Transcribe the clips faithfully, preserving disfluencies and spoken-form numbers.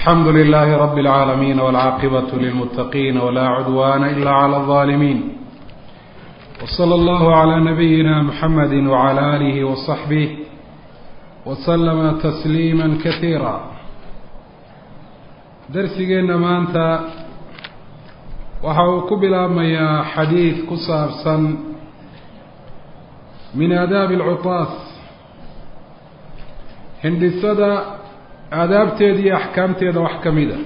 الحمد لله رب العالمين والعاقبة للمتقين ولا عدوان إلا على الظالمين وصلى الله على نبينا محمد وعلى آله وصحبه وسلم تسليما كثيرا. درسينا maanta waxa uu ku bilaabmayaa xadiis ku saabsan min aadaab al-cutaas, hindisada aadaabteeda iyo axkaamteeda wax ka mid ah.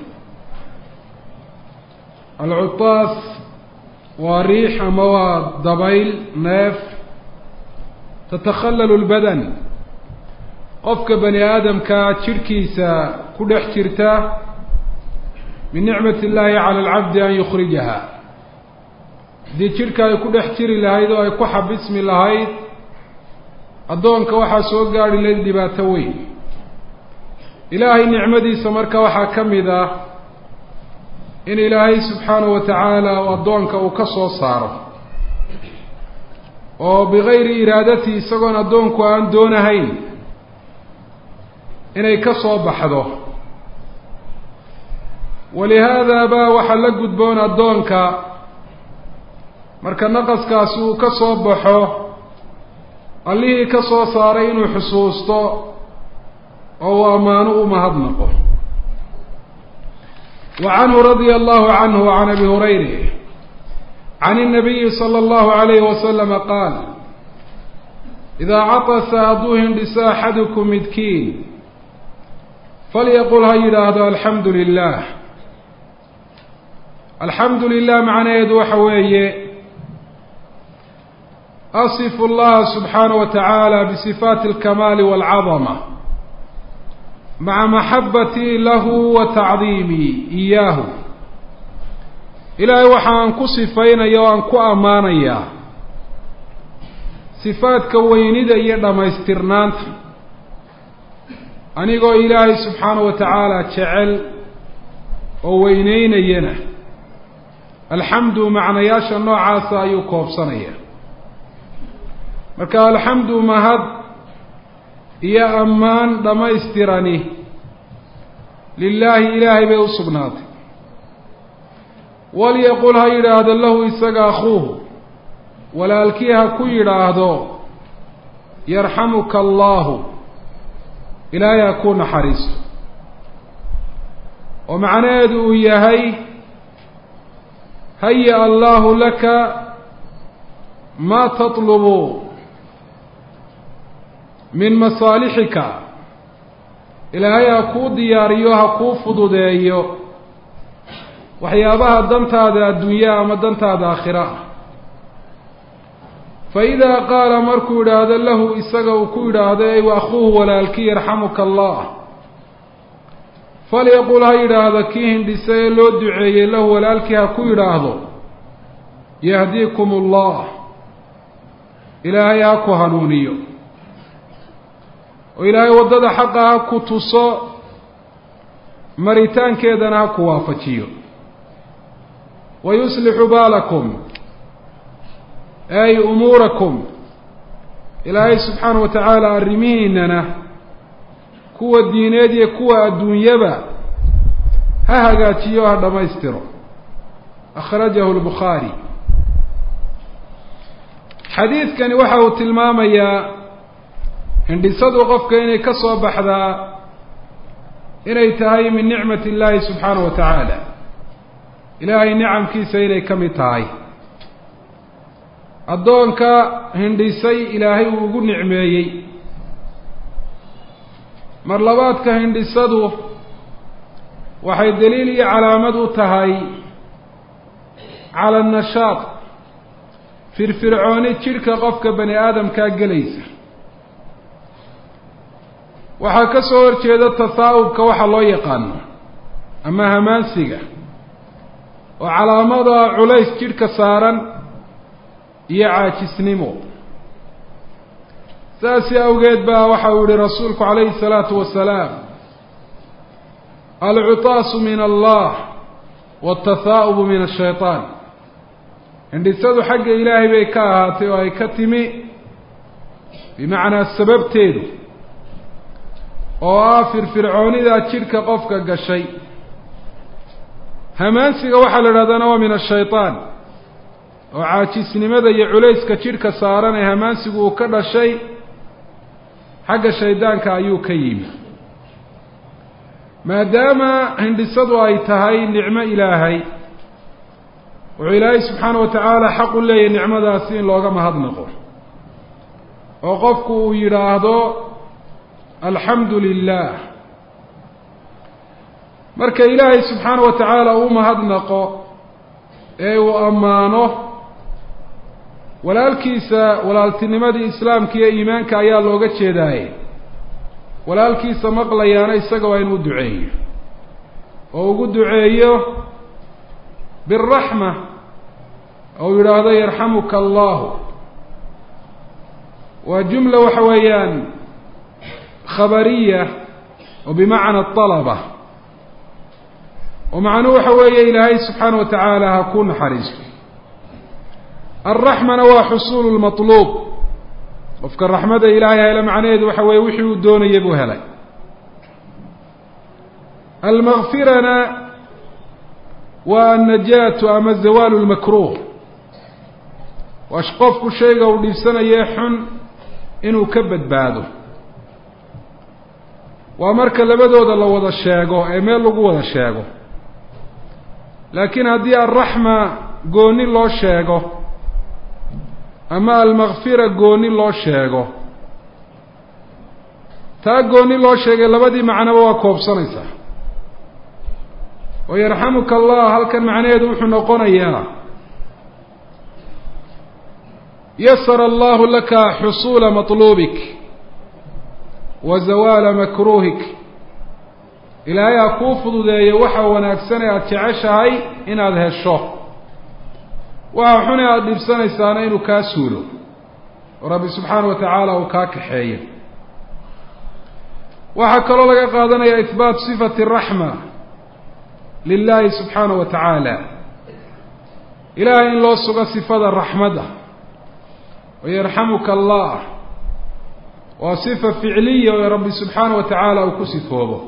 al-cutaas waa riix ama waa dabayl neef tatakhallalu al-badan, qofka bani aadamka jirkiisa ku dhex jirta min nicmati illaahi cala alcabdi an yukhrijaha. haddii jidhka ay ku dhex jiri lahayd oo ay ku xabismi lahayd, addoonka waxaa soo gaadhi layd dhibaato weyn. ilaahay nicmadiisa marka waxaa ka mid ah in ilaahay subxaanahu wa tacaala u addoonka uu ka soo saaro oo bigayri iraadati, isagoon addoonku aan doonahayn inay ka soo baxdo. walihaada baa waxaa la gudboon addoonka marka naqaskaasi uu ka soo baxo allihii ka soo saaray inuu xusuusto oo uu ammaano u mahadnaqo. wa canhu radia allahu canhu can abi hurayra can الnabiyi salى اllahu عalayhi wasalama qaal idaa catasa hadduu hindhiso axadukum midkiin falyaqul ha yidhaahdo alxamdu lilah. alxamdu lilah macnaheedu waxa weeye asifu allaha subxaanahu wa tacaala bisifaati alkamaali waalcadama maca maxabatii lahu wa tacdiimii iyaahu. ilaahay waxaan ku sifaynaya oo aan ku ammaanayaa sifaadka weynida iyo dhammaystirnaanta, anigoo ilaahay subxaanahu wa tacaala jecel oo weyneynayana. alxamdu macnayaasha noocaasa ayuu koobsanaya. marka alxamdu mahad iyo ammaan dhammaystirani lilaahi ilaahay bay u sugnaatay. walyaqul ha yidhaahdo lahu isaga akhuuhu, walaalkii ha ku yidhaahdo yarxamuka allaahu, ilaahay ha ku naxariisto. oo macnaheedu uu yahay haya allahu laka maa tatlubu min masaalixika, ilaahay ha kuu diyaariyo ha kuu fududeeyo waxyaabaha dantaada adduunyaa ama dantaada aakhira ah. fa idaa qaala markuu yidhaahdo lahu isaga uu ku yidhaahdo ey wa akhuuhu walaalkii yarxamuka allah, falyaqul ha yidhaahdo kii hindhisa ee loo duceeyey lahu walaalkii ha ku yidhaahdo yahdiikum allah, ilaahay ha ku hanuuniyo oo ilaahay waddada xaqa ha ku tuso, maritaankeedana ha ku waafajiyo. wa yuslixu baalakum ay umuurakum, ilaahay subxaanahu wa tacaala arrimihiinana kuwa diineed iyo kuwa adduunyaba ha hagaajiyo ha dhammaystiro. akhrajahu albukhaari. xadiidkani waxa uu tilmaamayaa hindhisadu qofka inay ka soo baxdaa inay tahay min nicmati illaahi subxaanahu wa tacaala, ilaahay nicamkiisa inay ka mid tahay. addoonka hindhisay ilaahay uu ugu nicmeeyey. mar labaadka hindhisadu waxay daliil iyo calaamad u tahay cala annashaad, firfircooni jidhka qofka bani aadamkaa gelaysa. waxaa ka soo horjeeda tasaa'ubka waxa loo yaqaano ama hamaansiga, oo calaamada culays jidhka saaran iyo caajisnimo. saasi awgeed baa waxa uu yihi rasuulku calayhi الsalaatu wasalaam alcutaasu min allah wاtahaa'ubu min ashayطaan. hindhisadu xagga ilaahay bay ka ahaatay oo ay ka timi bimacnaa sababteedu oo ah firfircoonidaa jidhka qofka gashay hamaansiga waxaa la idhahdana waa min ashaytaan oo caajisnimada iyo culayska jidhka saaran ee hamaansigu uu ka dhashay xagga shaydaanka ayuu ka yimi maadaama hindhisadu ay tahay nicmo ilaahay wuxuu ilaahay subxaana wa tacaala xaq u leeyahay nicmadaasi in looga mahadnaqo oo qofku uu yidhaahdo alxamdu lilah marka ilaahay subxaana wa tacaala uu mahadnaqo ee uu ammaano walaalkiisa walaaltinimadii islaamka iyo iimaanka ayaa looga jeedaaye walaalkiisa maqlayaana isaga waa inuu duceeyo oo ugu duceeyo biraxma ou yidhaahdo yarxamuka allahu waa jumla waxa weeyaan khabariya oo bimacna alaba oo macnuhu waxa weeye ilaahay subxaana wa tacaala ha ku naxariisto alraxmana waa xusuulu lmatluub qofka raxmada ilaahay hele macnaheedu waxa weeye wixii uu doonayay buu helay almakfirana waa annajaatu ama zawaalu lmakruuh waa qofku shayga uu dhiibsanaye xun inuu ka badbaado waa marka labadooda la wada sheego ee meel lagu wada sheego laakiin haddii alraxma gooni loo sheego ama almakfira gooni loo sheego taa gooni loo sheegay labadii macnoba waa koobsanaysaa oo yarxamuka allah halkan macnaheedu wuxuu noqonayaa yasara allahu laka xusuula matluubik wa zawaala makruuhik ilaahay ha kuu fududeeyo waxa wanaagsan ee aada jeceshahay inaad hesho waxa xun ee aada dhibsanaysaana inuu kaa suulo oo rabbi subxaana wa tacaala uu kaa kaxeeyo waxaa kaloo laga qaadanaya ihbaat sifati raxma lilahi subxaana wa tacaala ilaahay in loo sugo sifada raxmadda oo yarxamuka allah waa sifa ficliya oo rabbi subxaana wa tacaala uu ku sifoobo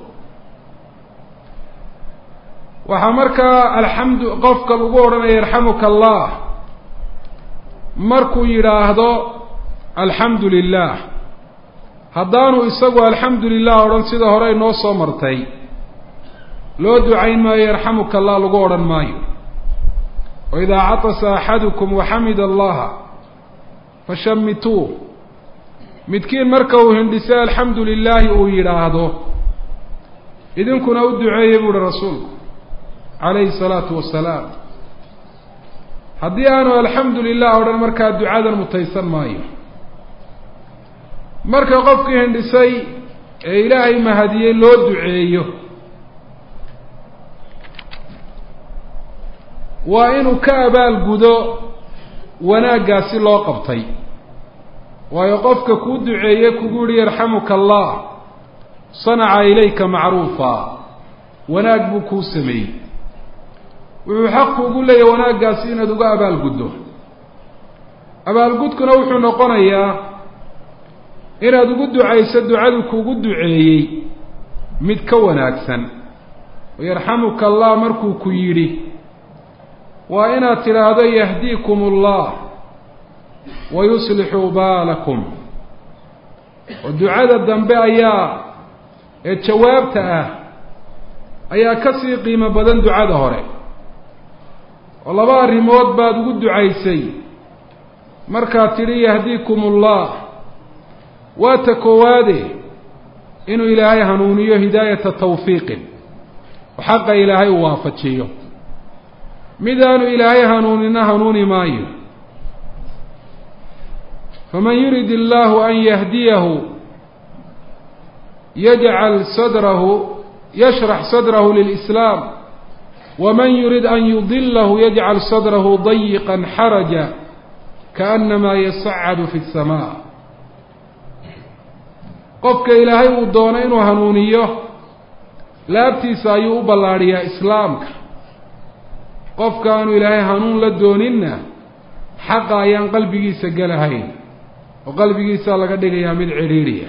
waxaa markaa alxamdu qofka lagu odhanaya yarxamuka allah markuu yidhaahdo alxamdu lilah haddaanu isagu alxamdu lilah odhan sida hore inoo soo martay loo ducayn maayo yarxamuka allah lagu odhan maayo wa idaa catasa axadukum waxamida allaha fashamituuh midkiin marka uu hindhisay alxamdu lilaahi uu yidhaahdo idinkuna u duceeyey buu uhi rasuulku calayhi salaatu wasalaam haddii aanu alxamdu lilah odhan markaa ducadan mutaysan maayo marka qofkii hindhisay ee ilaahay mahadiyey loo duceeyo waa inuu ka abaalgudo wanaaggaasi loo qabtay waayo qofka kuu duceeye kugu yihi yarxamuka allah sanaca ilayka macruufa wanaag buu kuu sameeyey wuxuu xaq kuugu leeyahay wanaaggaasi inaad uga abaalguddo abaalgudkuna wuxuu noqonayaa inaad ugu ducayso ducadu kuugu duceeyey mid ka wanaagsan yarxamuka allah markuu ku yidhi waa inaad tidhaahdo yahdiikum allah wa yuslixu baalakum oo ducada dambe ayaa ee jawaabta ah ayaa ka sii qiimo badan ducada hore oo laba arrimood baad ugu ducaysay markaad tidhi yahdiikum allah waa ta koowaade inuu ilaahay hanuuniyo hidaayata tawfiiqin oo xaqa ilaahay uu waafajiyo midaanu ilaahay hanuunina hanuuni maayo faman yurid illaahu an yahdiyahu yajcal sadrahu yashrax sadrahu lilislaam waman yurid an yudilahu yajcal sadrahu dayiqan xaraja kaannamaa yasacadu fi اsamaa qofka ilaahay uu doono inuu hanuuniyo laabtiisa ayuu u ballaadhiyaa islaamka qofka aanu ilaahay hanuun la dooninna xaqa ayaan qalbigiisa gelahayn oo qalbigiisa laga dhigayaa mid cidhiidhiya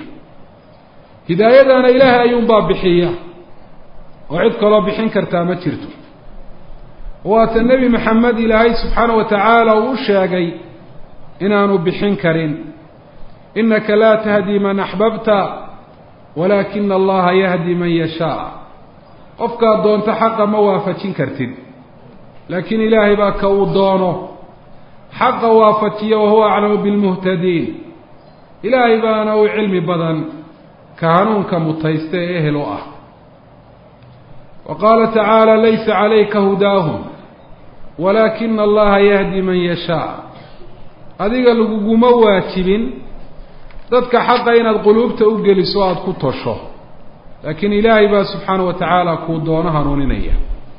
hidaayadana ilaahay ayuunbaa bixiya oo cid kaloo bixin kartaa ma jirto waata nebi maxamed ilaahay subxaana wa tacaala uu u sheegay inaanu bixin karin innaka laa tahdii man axbabta walaakina allaha yahdi man yashaa qofkaad doonto xaqa ma waafajin kartid laakiin ilaahay baa ka uu doono xaqa waafajiya wahuwa aclamu bilmuhtadiin ilaahay baana uu cilmi badan ka hanuunka mutaysta ee ehel u ah wa qaala tacaala laysa calayka hudaahum walaakina allaha yahdi man yashaa adiga laguguma waajibin dadka xaqa inaad quluubta u geliso aada ku tosho laakiin ilaahay baa subxaana wa tacaala kuu doono hanuuninaya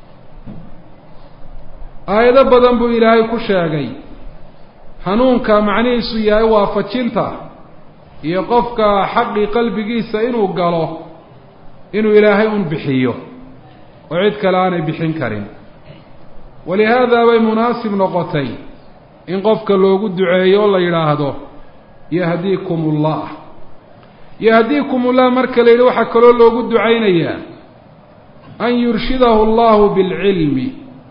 aayado badan buu ilaahay ku sheegay hanuunka macnihiisu yahay waafajinta iyo qofka xaqii qalbigiisa inuu galo inuu ilaahay un bixiyo oo cid kale aanay bixin karin walihaada bay munaasib noqotay in qofka loogu duceeyo oo la yidhaahdo yahdiikum ullah yahdiikum ullah marka la yidhi waxaa kaloo loogu ducaynayaa an yurshidahu allahu bilcilmi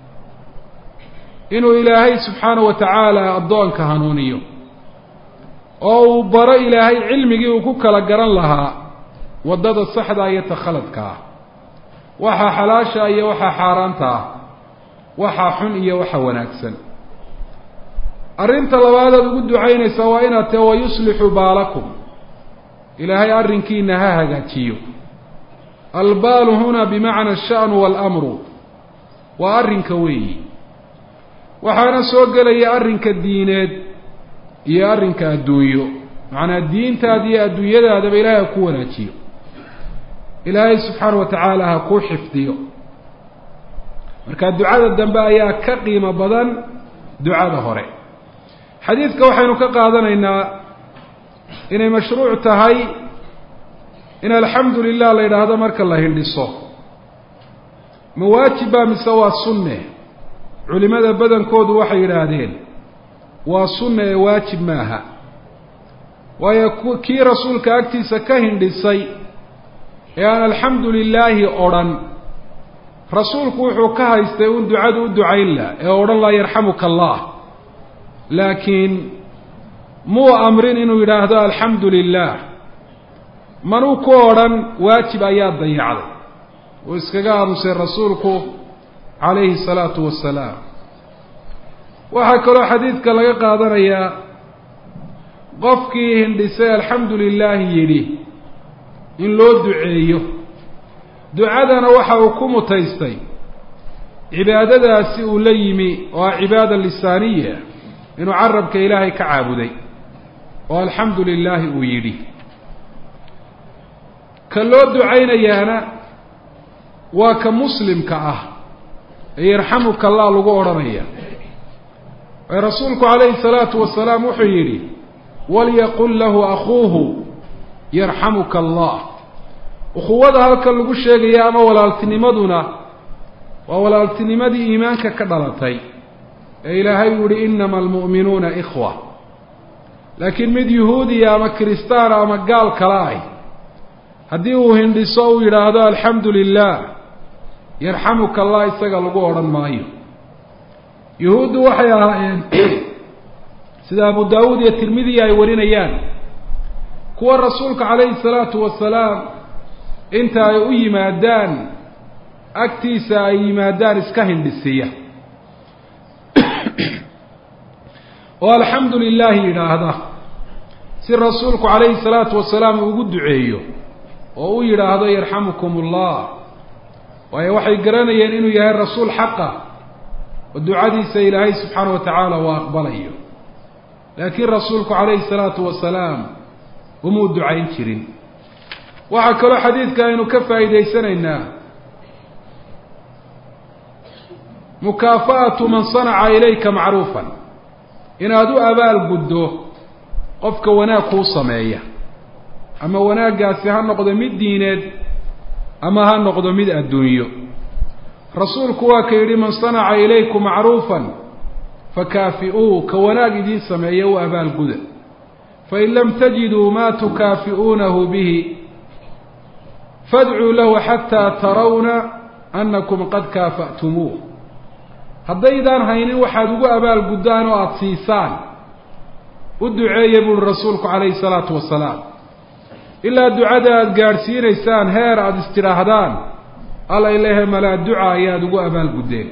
inuu ilaahay subxaanahu wa tacaala addoonka hanuuniyo oo uu baro ilaahay cilmigii uu ku kala garan lahaa waddada saxda iyo ta khaladka ah waxaa xalaasha iyo waxaa xaaraanta ah waxaa xun iyo waxa wanaagsan arrinta labaadaad ugu ducaynaysaa waa inaad tahe wayuslixu baalakum ilaahay arrinkiina ha hagaajiyo albaalu huna bimacna asha'nu waalamru waa arrinka weeyi waxaana soo gelaya arrinka diineed iyo arrinka adduunyo macnaa diintaada iyo adduunyadaadaba ilaahay ha ku wanaajiyo ilaahay subxaana wa tacaala ha kuu xifdiyo marka ducada dambe ayaa ka qiimo badan ducada hore xadiidka waxaynu ka qaadanaynaa inay mashruuc tahay in alxamdu lilah la yidhaahdo marka la hindhiso ma waajib baa mise waa sunne culimada badankoodu waxay yidhaahdeen waa sunne ee waajib maaha waayo kii rasuulka agtiisa ka hindhisay ee aan alxamdu lilaahi odhan rasuulku wuxuu ka haystay un ducadu u ducayn lah ee odhan laa yarxamuka allah laakiin muu amrin inuu yidhaahdo alxamdu lilah manuu ku odhan waajib ayaa dayacday uu iskaga aamusay rasuulku calayhi salaatu wassalaam waxaa kaloo xadiidka laga qaadanayaa qofkii hindhisay alxamdu lilaahi yidhi in loo duceeyo ducadana waxa uu ku mutaystay cibaadadaasi uu la yimi oo ah cibaada lisaaniya inuu carabka ilaahay ka caabuday oo alxamdu lilaahi uu yidhi ka loo ducaynayaana waa ka muslimka ah ee yarxamuka allah lagu odhanaya ee rasuulku calayhi salaatu wasalaam wuxuu yidhi walyaqul lahu akhuuhu yarxamuka allah ukhuwada halkan lagu sheegaya ama walaaltinimaduna waa walaaltinimadii iimaanka ka dhalatay ee ilaahay uu yihi inama almu'minuuna ikhwa laakiin mid yuhuudiya ama kiristaana ama gaal kala ah haddii uu hindhiso uu yidhaahdo alxamdu lilah yarxamuka allah isaga lagu odhan maayo yuhuuddu waxay ahaayeen sida abu daawuud iyo tirmidiya ay warinayaan kuwa rasuulka calayhi salaatu wasalaam inta ay u yimaadaan agtiisa ay yimaadaan iska hindhisiya oo alxamdu lilaahi yidhaahda si rasuulku calayhi salaatu wasalaam ugu duceeyo oo u yidhaahdo yarxamukum ullah waayo waxay garanayeen inuu yahay rasuul xaqa oo ducadiisa ilaahay subxaana wa tacaala uu aqbalayo laakiin rasuulku calayhi salaatu wasalaam umuu ducayn jirin waxaa kaloo xadiidka aynu ka faa'iidaysanaynaa mukaafa'atu man sanaca ilayka macruufan inaad u abaal guddo qofka wanaag kuu sameeya ama wanaaggaasi ha noqdo mid diineed ama ha noqdo mid adduunyo rasuulku waa ka yidhi man sanaca ilaykum macruufan fakaafi'uu ka wanaag idiin sameeya u abaal guda fain lam tajiduu maa tukaafi'uunahu bihi fadcuu lahu xataa tarawna annakum qad kaafa'tumuuh haddaydaan haynin waxaad ugu abaalguddaan oo aada siisaan u duceeya buuri rasuulku calayhi salaatu wasalaam ilaa ducada aada gaadhsiinaysaan heer aada istidhaahdaan alla ilahe malaa duca ayaad ugu abaalguddeen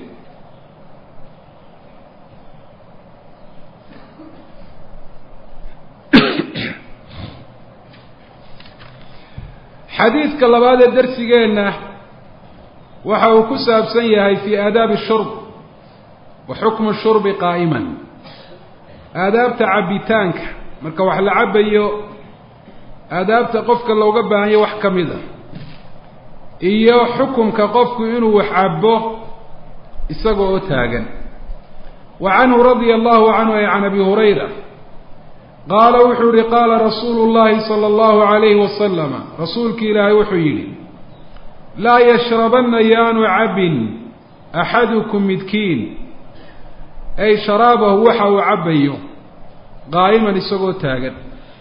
xadiidka labaad ee darsigeenna waxa uu ku saabsan yahay fii aadaabi shurb wa xukmu shurbi qaa'iman aadaabta cabbitaanka marka wax la cabbayo aadaabta qofka looga baahanyo wax ka mid a iyo xukumka qofku inuu wax cabbo isaga oo taagan wa canhu radia allahu canhu ay can abi hurayra qaala wuxuu yihi qaala rasuulu llahi sala allahu calayhi wasalama rasuulki ilaahay wuxuu yidhi laa yashrabanna yaanu cabbin axadukum midkiin ay sharaabahu waxa uu cabbayo qaa'iman isagoo taagan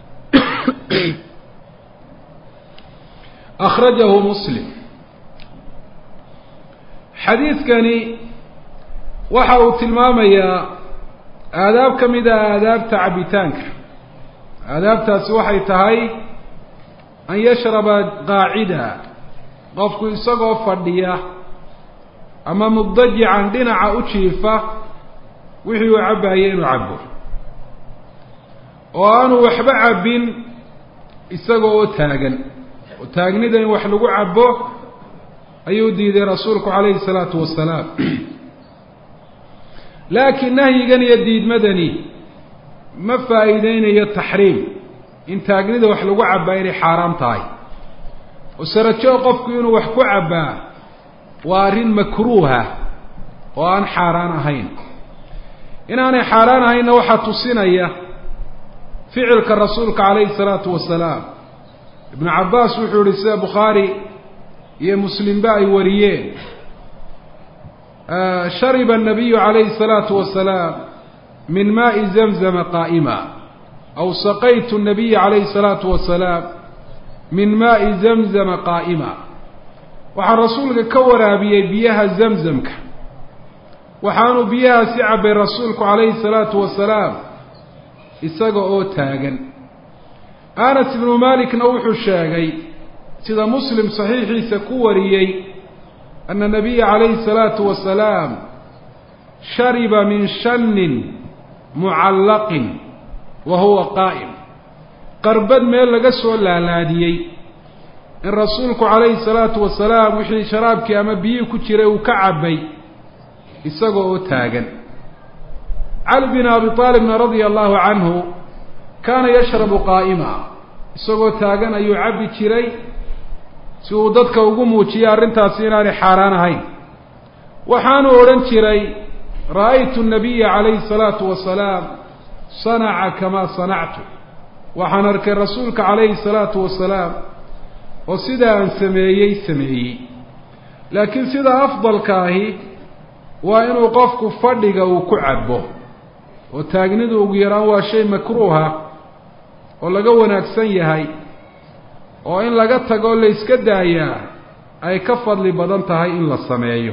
akhrajahu muslim xadiidkani waxa uu tilmaamayaa aadaab ka mid ah aadaabta cabbitaanka aadaabtaasi waxay tahay an yashraba qaacida qofku isagoo fadhiya ama mubdajican dhinaca u jiifa wixii uu cabbaayay inuu cabbo oo aanu waxba cabbin isaga oo taagan oo taagnida in wax lagu cabbo ayuu diiday rasuulku calayhi salaatu wasalaam laakiin nahyigan iyo diidmadani ma faa'iideynayo taxriim in taagnida wax lagu cabbaa inay xaaraam tahay oo sarajo qofku inuu wax ku cabbaa waa arrin makruuha oo aan xaaraan ahayn inaanay xaaraan ahaynna waxaa tusinaya ficilka rasuulka calayhi salaatu wasalaam ibnu cabbaas wuxuu yihi sida bukhaari iyo muslimba ay wariyeen shariba الnabiyu calayhi الsalaatu wasalaam min maaءi zamzama qaa'ima aw saqaytu الnabiya calayhi الsalaatu wasalaam min maaءi zamzama qaa'ima waxaa rasuulka ka waraabiyey biyaha zamzamka waxaanu biyahaasi cabbay rasuulku calayhi الsalaatu wasalaam isaga oo taagan anas ibnu malikna wuxuu sheegay sida muslim saxiixiisa ku wariyey ana nabiya calayhi الsalaatu wasalaam shariba min shannin mucallaqin wa huwa qaa'im qarbad meel laga soo laalaadiyey in rasuulku calayhi الsalaatu wasalaam wixii sharaabkii ama biyihii ku jiray uu ka cabbay isaga oo taagan cali bin abi aalibna radia allahu canhu kaana yashrabu qaa'ima isagoo taagan ayuu cabbi jiray si uu dadka ugu muujiyey arrintaasi inaanay xaaraan ahayn waxaanu odhan jiray ra'aytu nabiya calayhi salaatu wasalaam sanaca kamaa sanactu waxaan arkay rasuulka calayhi salaatu wasalaam oo sidaa aan sameeyey sameeyey laakiin sida afdalka ahi waa inuu qofku fadhiga uu ku cabbo oo taagnidu ugu yaraan waa shay makruuha oo laga wanaagsan yahay oo in laga tago la iska daayaa ay ka fadli badan tahay in la sameeyo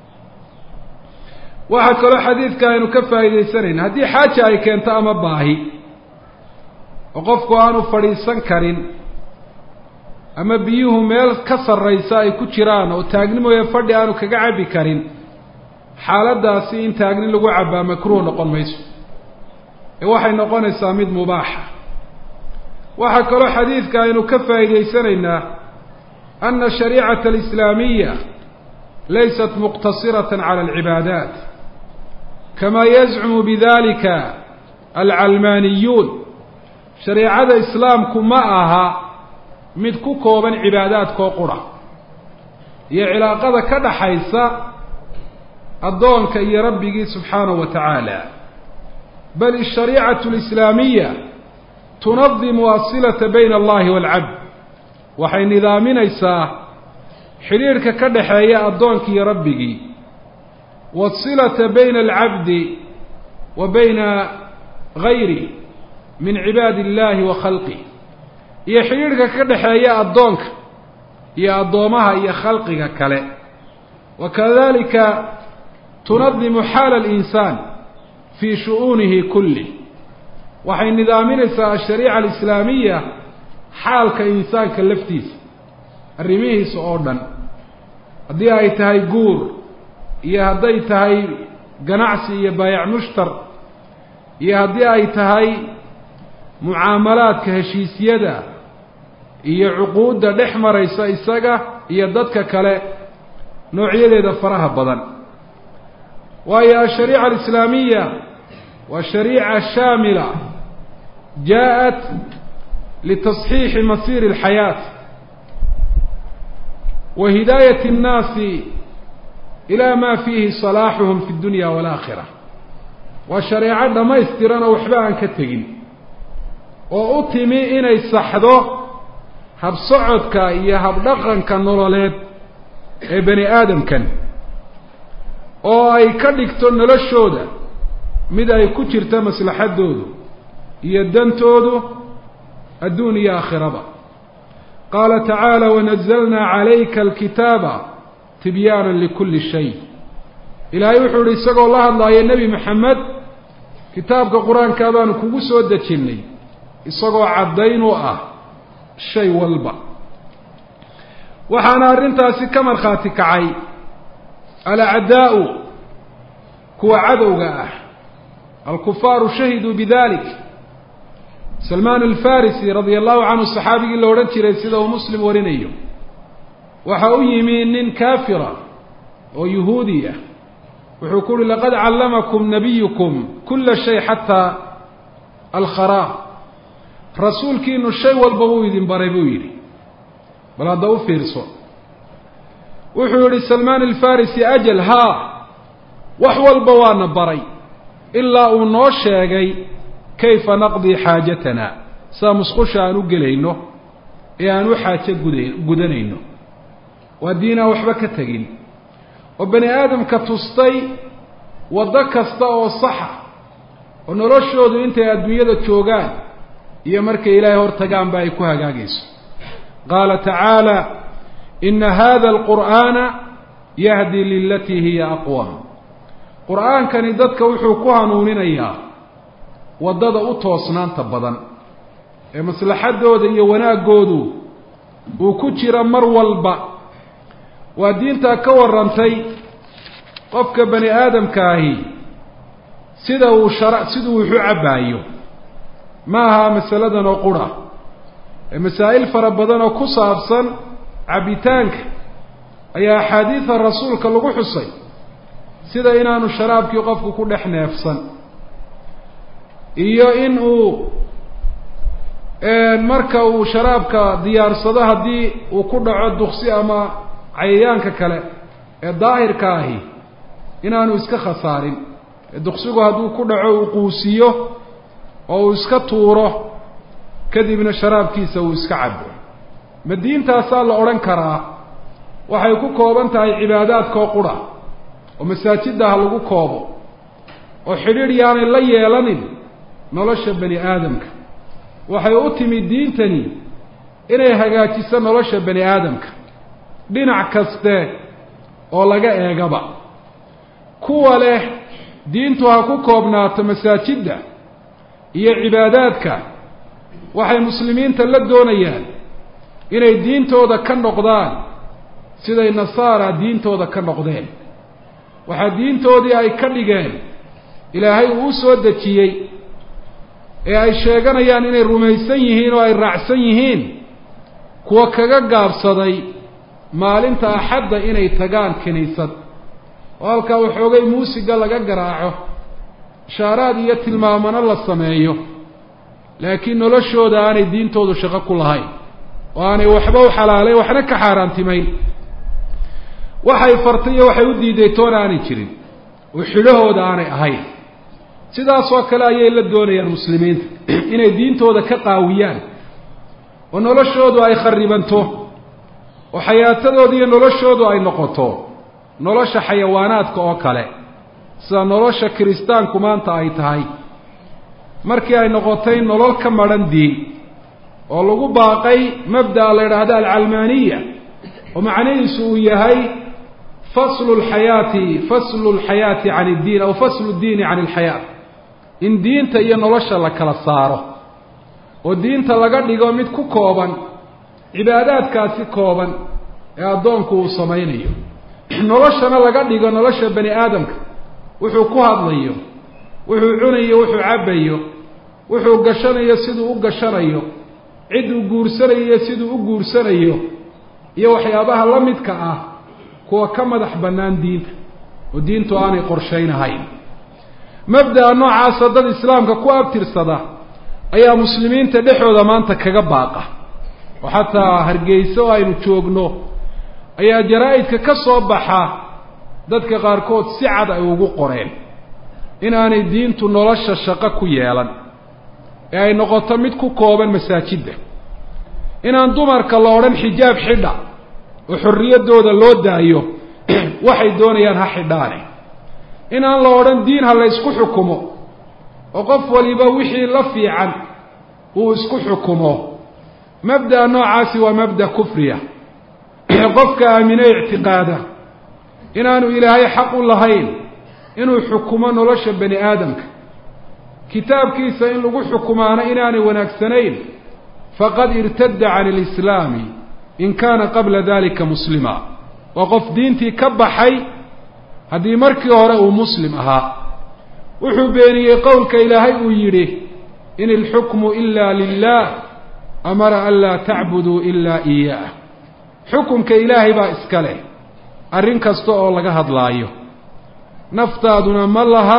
waxaa kaloo xadiidka aynu ka faa'iidaysanayn haddii xaaja ay keento ama baahi oo qofku aanu fadhiisan karin ama biyuhu meel ka sarraysa ay ku jiraan oo taagni mooye fadhi aanu kaga cabbi karin xaaladdaasi in taagni lagu cabbaa makruuh noqon mayso ee waxay noqonaysaa mid mubaaxa waxaa kaloo xadiidka aynu ka faa'iidaysanaynaa ana shariicata alislaamiya laysat muqtasiratan cala alcibaadaat kama yazcumu bidalika alcalmaaniyuun shareecada islaamku ma aha mid ku kooban cibaadaadkoo qura iyo cilaaqada ka dhaxaysa addoonka iyo rabbigii subxaanahu wa tacaala bal ashariicatu alislaamiya tunadimu asilata bayna allahi waalcabd waxay nidaaminaysaa xidhiirhka ka dhaxeeya addoonka iyo rabbigii waasilata bayna alcabdi wa bayna gayri min cibaadi illahi wa khalqih iyo xidhiirhka ka dhaxeeya addoonka iyo addoomaha iyo khalqiga kale wakadalika تنظم حال الإنسان في شؤونه كله. وحي نظامين الشريعة الإسلامية حال كإنسان كاللفتيس الرميه سؤودا هدي أي تهي قور يا هدي تهي قناعسي يا بايع مشتر يا هدي أي تهي معاملات كهشيس يدا يا عقود دحمر يسا إساقة يا ضدك كلا نوعية ذا فرها بدن. وهي الشريعة الإسلامية والشريعة الشاملة جاءت لتصحيح مصير الحياة وهداية الناس إلى ما فيه صلاحهم في الدنيا والآخرة. والشريعة ما يستران وحباء كتغين وأتمي إن يصحده هب صعدك إيا هب دقنك النراليد ابن آدم كان oo ay ka dhigto noloshooda mid ay ku jirto maslaxadoodu iyo dantoodu adduun iyo aakhiraba. qaala tacaala wanazalna calayka alkitaaba tibyaanan likulli shay. ilaahay wuxuu yidhi isagoo la hadlaaya nebi maxamed kitaabka qur-aankaa baanu kugu soo dejinnay isagoo caddayn u ah shay walba. waxaana arrintaasi ka markhaati kacay الأعداء كو عدوغا الكفار شهدوا بذلك. سلمان الفارسي رضي الله عنه الصحابي اللي ورنتي ريسيده مسلم ورنيه وحاو يمين كافرة ويهودية وحكول لقد علمكم نبيكم كل شيء حتى الخراء رسول كينو الشيء والبويد بريبويري بلا دو فيرسو وحوري سلمان الفارسي أجل ها وحوى البوان بري إلا أنوشاقي كيف نقضي حاجتنا سامسخش أنو قلينو يعني حاجة قدنينو ودينا وحبكتين وبني آدم كتستي ودكستا والصحة ونرشو دو انت أدمية التوغان يمرك إلهي ورتقان بايكوها قاقيس. قال تعالى إن هذا القرآن يهدي للتي هي أقوى. قرآن كان يددك وحوكوها نونين إياه ودد أطوصنان تبضا مثل حد ودي وناك قودو وكتشر مرولبا ودين تاكور رمتي قفك بني آدم كاهي سيدو شرع سيدو وحعبايو ماها مسألة وقرى مسائل فربضان وكسابسا cabitaanka ayaa axaadiida rasuulka lagu xusay sida inaanu sharaabkii qofku ku dhex neefsan iyo in uu marka uu sharaabka diyaarsado haddii uu ku dhaco duqsi ama cayayaanka kale ee daahirka ahi inaanu iska khasaarin. duqsigu hadduu ku dhaco uu quusiyo oo uu iska tuuro kadibna sharaabkiisa uu iska cabo. ma diintaasaa la odhan karaa waxay ku kooban tahay cibaadaadkoo qura oo masaajidda ha lagu koobo oo xidhiidh yaanay la yeelanin nolosha bani aadamka. waxay u timi diintani inay hagaajiso nolosha bani aadamka dhinac kaste oo laga eegaba. kuwa leh diintu ha ku koobnaato masaajidda iyo cibaadaadka waxay muslimiinta la doonayaan inay diintooda ka noqdaan siday nasaara diintooda ka noqdeen. waxaa diintoodii ay ka dhigeen ilaahay uu soo dejiyey ee ay sheeganayaan inay rumaysan yihiin oo ay raacsan yihiin kuwa kaga gaabsaday maalinta axadda inay tagaan kiniisad oo halkaa waxoogay muusiga laga garaaco ishaaraad iyo tilmaamano la sameeyo laakiin noloshooda aanay diintoodu shaqo ku lahayn وأنا وحبوا حلالي وحنا كحاران تمين وحي فرطية وحي ودي ديتون آني ترين وحلوه دا آني أهين سيدا سوكلا يلا دوني المسلمين إن الدين تو دا كقاويان ونولشو دو أي خربانتو وحياته دي نولشو دو أي نقطو نولش حيوانات كوكالي سا نولش كريستان كمان تا أي تهي مركي أي نقطين نولل كمران دين oo lagu baaqay mabda la yiraahdo al-almaniya oo macnaheedu yahay faslu lxayaati faslu lxayaati can iddiin aw faslu ddiini can ilxayaa in diinta iyo nolosha la kala saaro oo diinta laga dhigo mid ku kooban cibaadaadkaasi kooban ee addoonku uu samaynayo, noloshana laga dhigo nolosha bani aadamka wuxuu ku hadlayo, wuxuu cunayo, wuxuu cabbayo, wuxuu gashanayo siduu u gashanayo, cidduu guursanayo siduu u guursanayo, iyo waxyaabaha la midka ah kuwa ka madax bannaan diinta oo diintu aanay qorshaynahayn. mabda'a noocaasa dad islaamka ku abtirsada ayaa muslimiinta dhexooda maanta kaga baaqa, oo xataa hargeysa oo aynu joogno ayaa jaraa'idka ka soo baxa dadka qaarkood si cad ay ugu qoreen inaanay diintu nolosha shaqo ku yeelan ee ay noqoto mid ku kooban masaajidda, inaan dumarka la odhan xijaab xidha oo xorriyaddooda loo daayo waxay doonayaan ha xidhaane, inaan la odhan diin ha la isku xukumo oo qof waliba wixii la fiican uu isku xukumo. mabda'a noocaasi waa mabda' kufriya. qofka aamine ictiqaada inaanu ilaahay xaq u lahayn inuu xukumo nolosha bani aadamka, kitaabkiisa in lagu xukumaana inaanay wanaagsanayn, faqad irtadda can alislaami in kaana qabla dalika muslima. waa qof diintii ka baxay haddii markii hore uu muslim ahaa. wuxuu beeniyey qowlka ilaahay uu yidhi in ilxukmu ila lilah amara an laa tacbuduu ilaa iyaah. xukumka ilaahay baa iska leh arrin kasta oo laga hadlaayo, naftaaduna ma laha,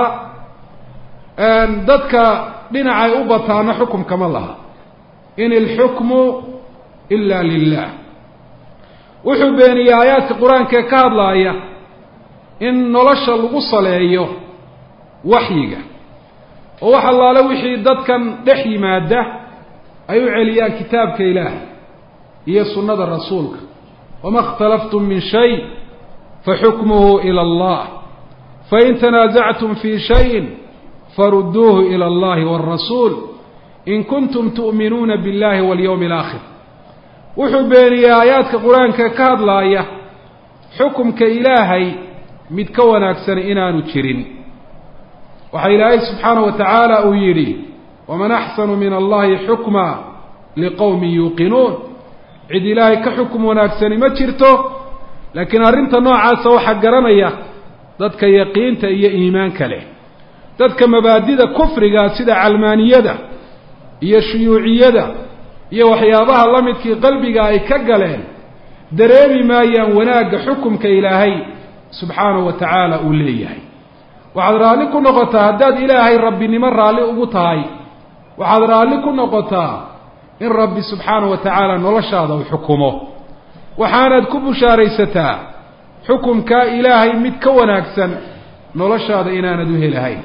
dadka dhinacay u bataana xukumka ma laha. in ilxukmu ila lilah. wuxuu beeniyey aayaadka qur-aanka ee ka hadlaaya in nolosha lagu saleeyo waxyiga, oo wax allaale wixii dadkan dhex yimaada ay u celiyaan kitaabka ilaahay iyo sunnada rasuulka. wama اkhtalaftum min shay faxukmuhu ilى allah fain tanaasactum fii shayin farudduuhu ilى allahi wاrasuul in kuntum tu'minuuna biاllahi walyawmi اlaakhir. wuxuu beeniyey aayaadka qur-aanka ka hadlaaya xukumka ilaahay mid ka wanaagsan inaanu jirin. waxaa ilaahay subxaanaه wa tacaala uu yidhi waman axsanu min allahi xukma liqowmin yuuqinuun. cid ilaahay ka xukum wanaagsani ma jirto, laakiin arrinta noocaasa waxaa garanaya dadka yaqiinta iyo iimaanka leh. dadka mabaadida kufriga sida calmaaniyada iyo shuyuuciyada iyo waxyaabaha la midkii qalbiga ay ka galeen dareemi maayaan wanaagga xukumka ilaahay subxaanahu wa tacaala uu leeyahay. waxaad raalli ku noqotaa haddaad ilaahay rabbinimo raalli ugu tahay, waxaad raalli ku noqotaa in rabbi subxaanahu wa tacaala noloshaada uu xukumo, waxaanaad ku bushaaraysataa xukumkaa ilaahay mid ka wanaagsan noloshaada inaanad u helahayn.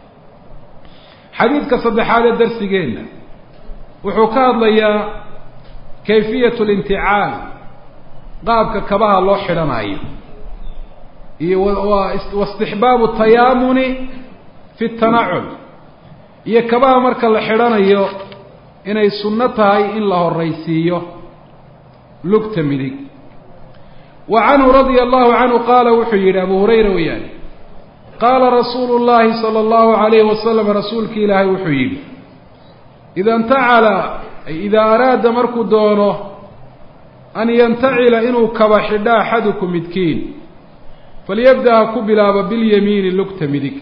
xadiidka saddexaad ee darsigeenna wuxuu ka hadlayaa kayfiyatu linticaal, qaabka kabaha loo xidhanayo, iyo waistixbaabu tayaamuni fi tanacul, iyo kabaha marka la xidhanayo inay sunno tahay in la horaysiiyo lugta midig. wa canhu radia allahu canhu qaala wuxuu yidhi abu hurayra weyaane qaala rasuulu llahi sala allahu alayhi wasalam, rasuulki ilaahay wuxuu yidhi ida intacala ay idaa araada markuu doono an yantacila inuu kaba xidha axadukum midkiin falyabda ha ku bilaabo bilyamiini lugta midig.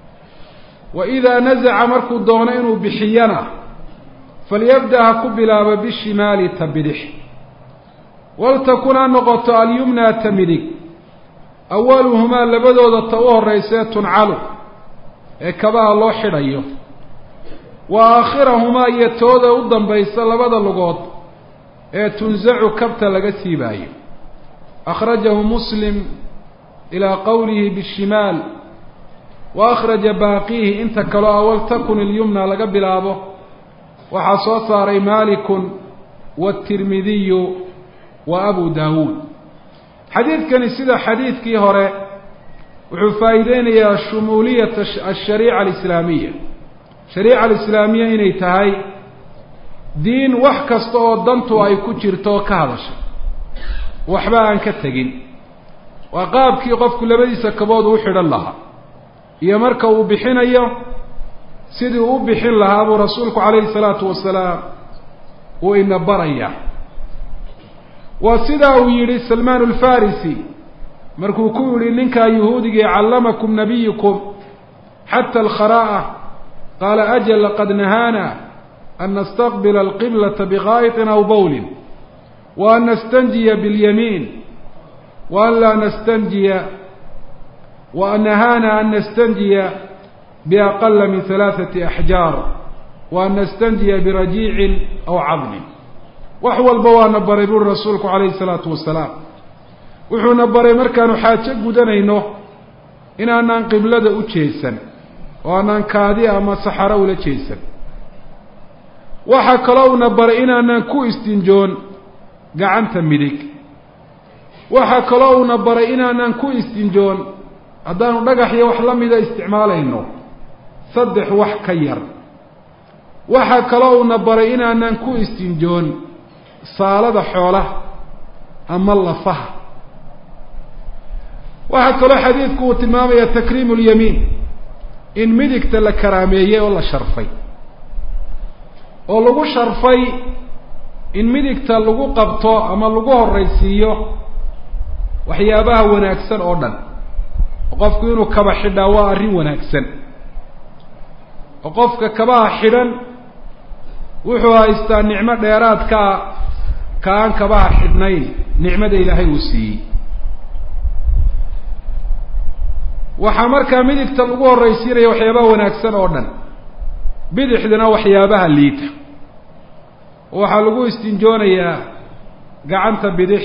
wa idaa nazaca markuu doono inuu bixiyana falyabda ha ku bilaabo bishimaali ta bidix. waltakun ha noqoto alyumnaa ta midig awaluhumaa labadooda ta u horraysee tuncalu ee kabaha loo xidhayo, wa aakhirahumaa iyo tooda u dambaysa labada lugood ee tunsacu kabta laga siibaayo. akhrajahu muslim ilaa qowlihi bishimaal wa akhraja baaqiihi inta kaloo a waltakun ilyumna laga bilaabo waxaa soo saaray maalikun waatirmidiyu wa abu daawuud. xadiidkani sida xadiidkii hore wuxuu faa'iideynayaa shumuuliyata ashariica alislaamiya, shariica alislaamiya inay tahay diin wax kasta oo dantu ay ku jirto ka hadasha, waxba aan ka tegin. وقابكي قف كل بديس كبود وحد الله يمرك وبحين أيه سيدي وبحين لها أبو رسولك عليه الصلاة والسلام وإن بريا وسيدا ويري سلمان الفارسي مركو كوري لنك يهودي علمكم نبيكم حتى الخراءة قال أجل لقد نهانا أن نستقبل القبلة بغائط أو بول وأن نستنجي باليمين وأن لا نستنجي وأن نهانا أن نستنجي بأقل من ثلاثة أحجار وأن نستنجي برجيع أو عظم وحوى البوان نبري بالرسولك عليه الصلاة والسلام وحو نبري مركان حاجة قدنينه إن أنان قبلة أجيسا وأنان كادي أما سحر ولا جيسا وحكلو نبري إن أنان كو استنجون قعنت مدك وحكلو نبري إن أنان كو استنجون أدانو نقحي وحلم إذا استعمالينه صدح وحكير وحكلو نبري إن أنان كو استنجون صالة حوله أما الله فه وحكلو حديثك وتمامي تكريم اليمين إن مدك تلا كرامية ولا شرفي ولغو شرفي إن مدك تلغو قبطو أما لغوه الرئيسية وحيابها وناكسن أوردن وقفك إنه كبا حدا واري وناكسن وقفك كبا حدا وحوها إستان نعمة ديرات كا كان كبا حدنين نعمة إلهي وسي وحمركا مدك تلغوه الرئيسية وحيابها وناكسن أوردن بدحدنا وحيابها الليت وحلقوا استنجونيا قعنت بدح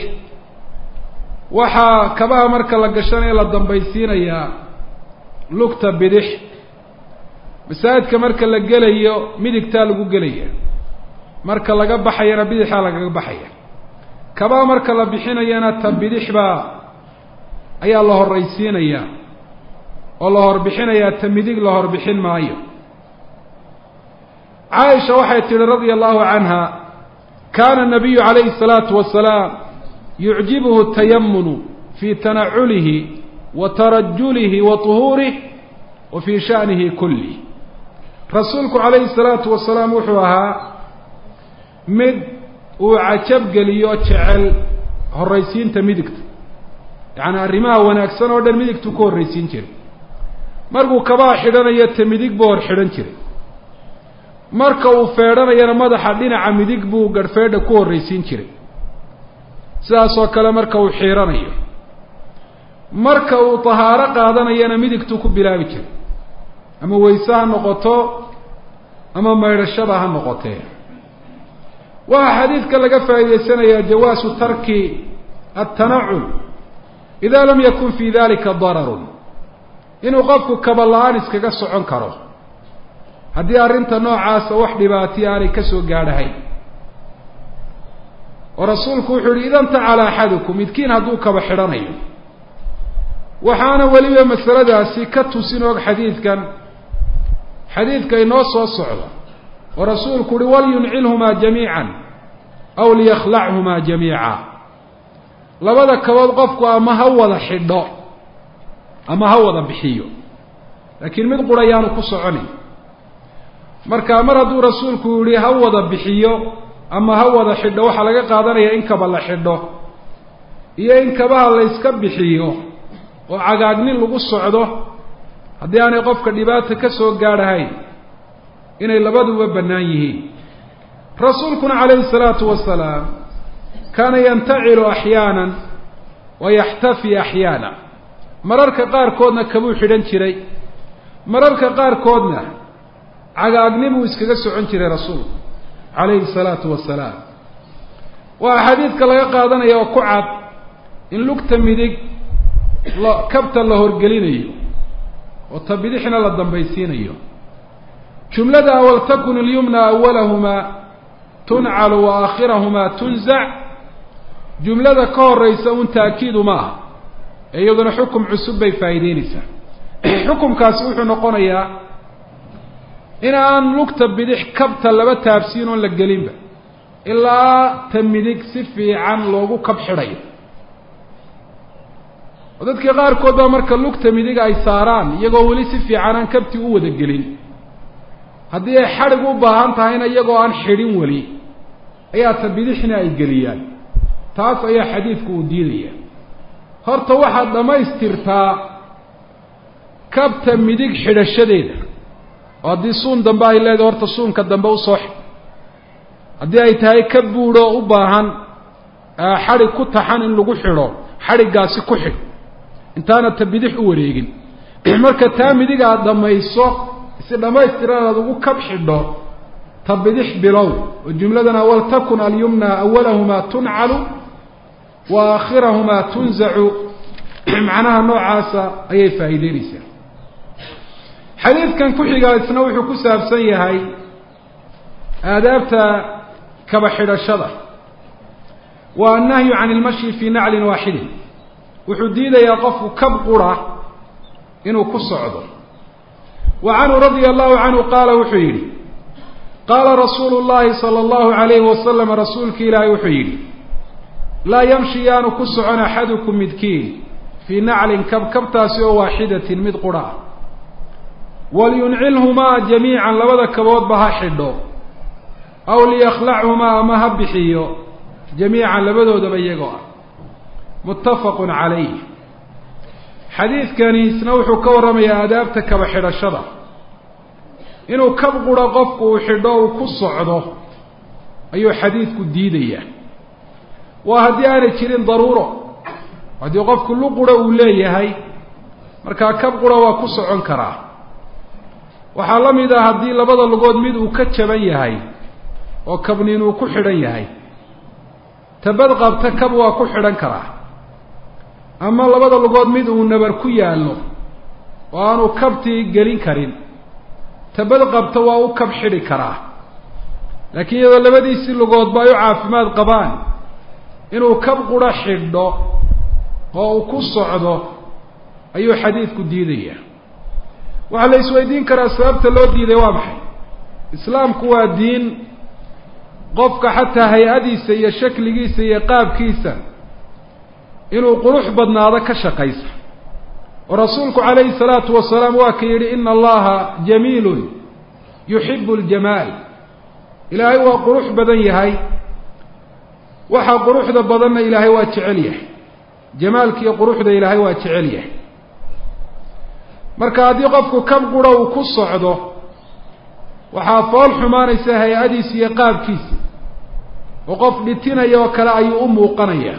وحا كباها مركا لقشانيا للدنبيسينيا لقتا بدح بساعدك مركا لقليا مدك تالقوا قليا مركا لقبحيا بدحا لقبحيا كباها مركا لبحينيا نتا بدح با أي الله الرئيسينيا والله ربحينيا تمدق الله ربحين مايو عائشة وحيت رضي الله عنها كان النبي عليه الصلاة والسلام يعجبه التيمن في تنعله وترجله وطهوره وفي شأنه كله رسولك عليه الصلاة والسلام وحوها مد وعجب قليو تشعل هالرئيسين تمدكت يعني الرماء وناكسان ودن مدكت كو الرئيسين جري مرقو كبا حدنا يتمدك بور حدن جري marka uu feedhanayna madaxa dhinaca midig buu garfeedha ku horeysiin jiray sidaas oo kale marka uu xiiranayo marka uu tahaaro qaadanayna midigtu ku bilaabi jiray ama weysaha noqoto ama maydhashada ha noqotee waa xadiidka laga faa'iideysanaya jawaasu tarki at-tana'ul idha lam yakun fi dhalika darar inuu qofku kabalaan iskaga socon karo haddii arrinta noocaas wax dhibaatay aanay ka soo gaadhahay oo rasuulku wuxuu yiri idan ta'ala ahadukum midkiin hadduu kaba xidhanayo waxaana waliba masaladaasi ka tusin og xadiidkan xadiidka inoo soo socda oo rasuulku yiri wal yun'ilhuma jamii'an aw liyakhla'huma jamii'a labada kabood qofku ama ha wada xidho ama ha wada bixiyo laakiin mid qurayaanu ku soconay marka mar hadduu rasuulku yiri ha wada bixiyo ama ha wada xidho waxa laga qaadanaya in kaba la xidho iyo in kabaha la iska bixiyo oo cagaagnin lagu socdo haddii aanay qofka dhibaato ka soo gaadhahay inay labaduba bannaan yihiin rasuulkuna calayhi salaatu wasalaam kaana yantacilu axyaanan wa yaxtafi axyaana mararka qaarkoodna kabuu xidhan jiray mararka qaarkoodna cagaagnimu iskaga socon jiray rasuulku calayhi salaatu wasalaam waa xadiidka laga qaadanaya oo ku cad in lugta midig la kabta la horgelinayo oo tabidixna la dambaysiinayo jumlada awal takun al-yumna awwalahuma tun'al wa akhirahuma tunza' jumlada ka horeysa un taakiid ma iyaduna xukum cusub bay faa'iideynaysaa xukumkaasi wuxuu noqonayaa in aan lugta bidix kabta laba taabsiin oo la gelinba ilaa tamidig si fiican loogu kab xidhayo ودadka qaar kood ba marka lugta midiga ay saaraan iyagoo wali si fiican aan kabti u wada gelin haddii ay xarig u baahan tahayna iyagoo aan xidhin wali ayaa tabidixna ay geliyaan taas ayaa xadiidku u diidaya horta waxaad dhamaystirtaa kabta midig xidhashadeeda oo haddii suun dambe ay leedahay horta suunka dambe u soo xidh haddii ay tahay ka buudho u baahan xadhig ku taxan in lagu xidho xadhiggaasi ku xidh intaana tabidix u wareegin marka taa midig aad dhamayso si dhamaystiran aad ugu kab xidho tabidix bilow oo jumladana waltakun alyumna awwalahuma tuncalu wa aakhirahuma tunzacu macnaha noocaasa ayay faa'iideynaysaa xadiidkan ku xigaa isna wuxuu ku saabsan yahay aadaabta kaba xidhashada waa annahyu can ilmashyi fii naclin waaxidin wuxuu diidayaa qofku kab qura inuu ku socdo wa canhu radia allahu canhu qaala wuxuu yidhi qaala rasuulu llahi sala allahu calayhi wasalam rasuulki ilaahay wuxuu yidhi laa yamshi yaanu ku socon axadukum midkiin fii naclin kab kabtaasi oo waaxidatin mid qura ah waliyuncilhumaa jamiican labada kaboodba ha xidho aw liyakhlachumaa ama ha bixiyo jamiican labadoodaba iyagoo ah muttafaqun calayh xadiidkani isna wuxuu ka warramayaa aadaabta kaba xidhashada inuu kab qura qofku uu xidho uu ku socdo ayuu xadiidku diidayaa waa haddii aanay jirin daruuro haddii qofku lu qura uu leeyahay markaa kab qura waa ku socon karaa waxaa la mid ah haddii labada lugood mid uu ka jaban yahay oo kabniin uu ku xidhan yahay tabad qabta kab waa ku xidhan karaa ama labada lugood mid uu nabar ku yaallo oo aanu kabtii gelin karin tabad qabta waa u kab xidhi karaa laakiin iyadoo labadiisii lugoodba ay u caafimaad qabaan inuu kab qura xidho oo uu ku socdo ayuu xadiidku diidayaa waxaa la isweydiin karaa sababta loo diiday waa maxay islaamku waa diin qofka xataa hay-adiisa iyo shakligiisa iyo qaabkiisa inuu qurux badnaado ka shaqaysa oo rasuulku calayhi salaatu wasalaam waa ka yidhi ina allaha jamiilun yuxibu aljamaal ilaahay waa qurux badan yahay waxaa quruxda badanna ilaahay waa jecel yahay jamaalkiiyo quruxda ilaahay waa jecel yahay marka haddii qofku kab qura uu ku socdo waxaa fool xumaanaysa hay-adiisa iyo qaabkiisa oo qof dhitinaya oo kale ayuu u muuqanayaa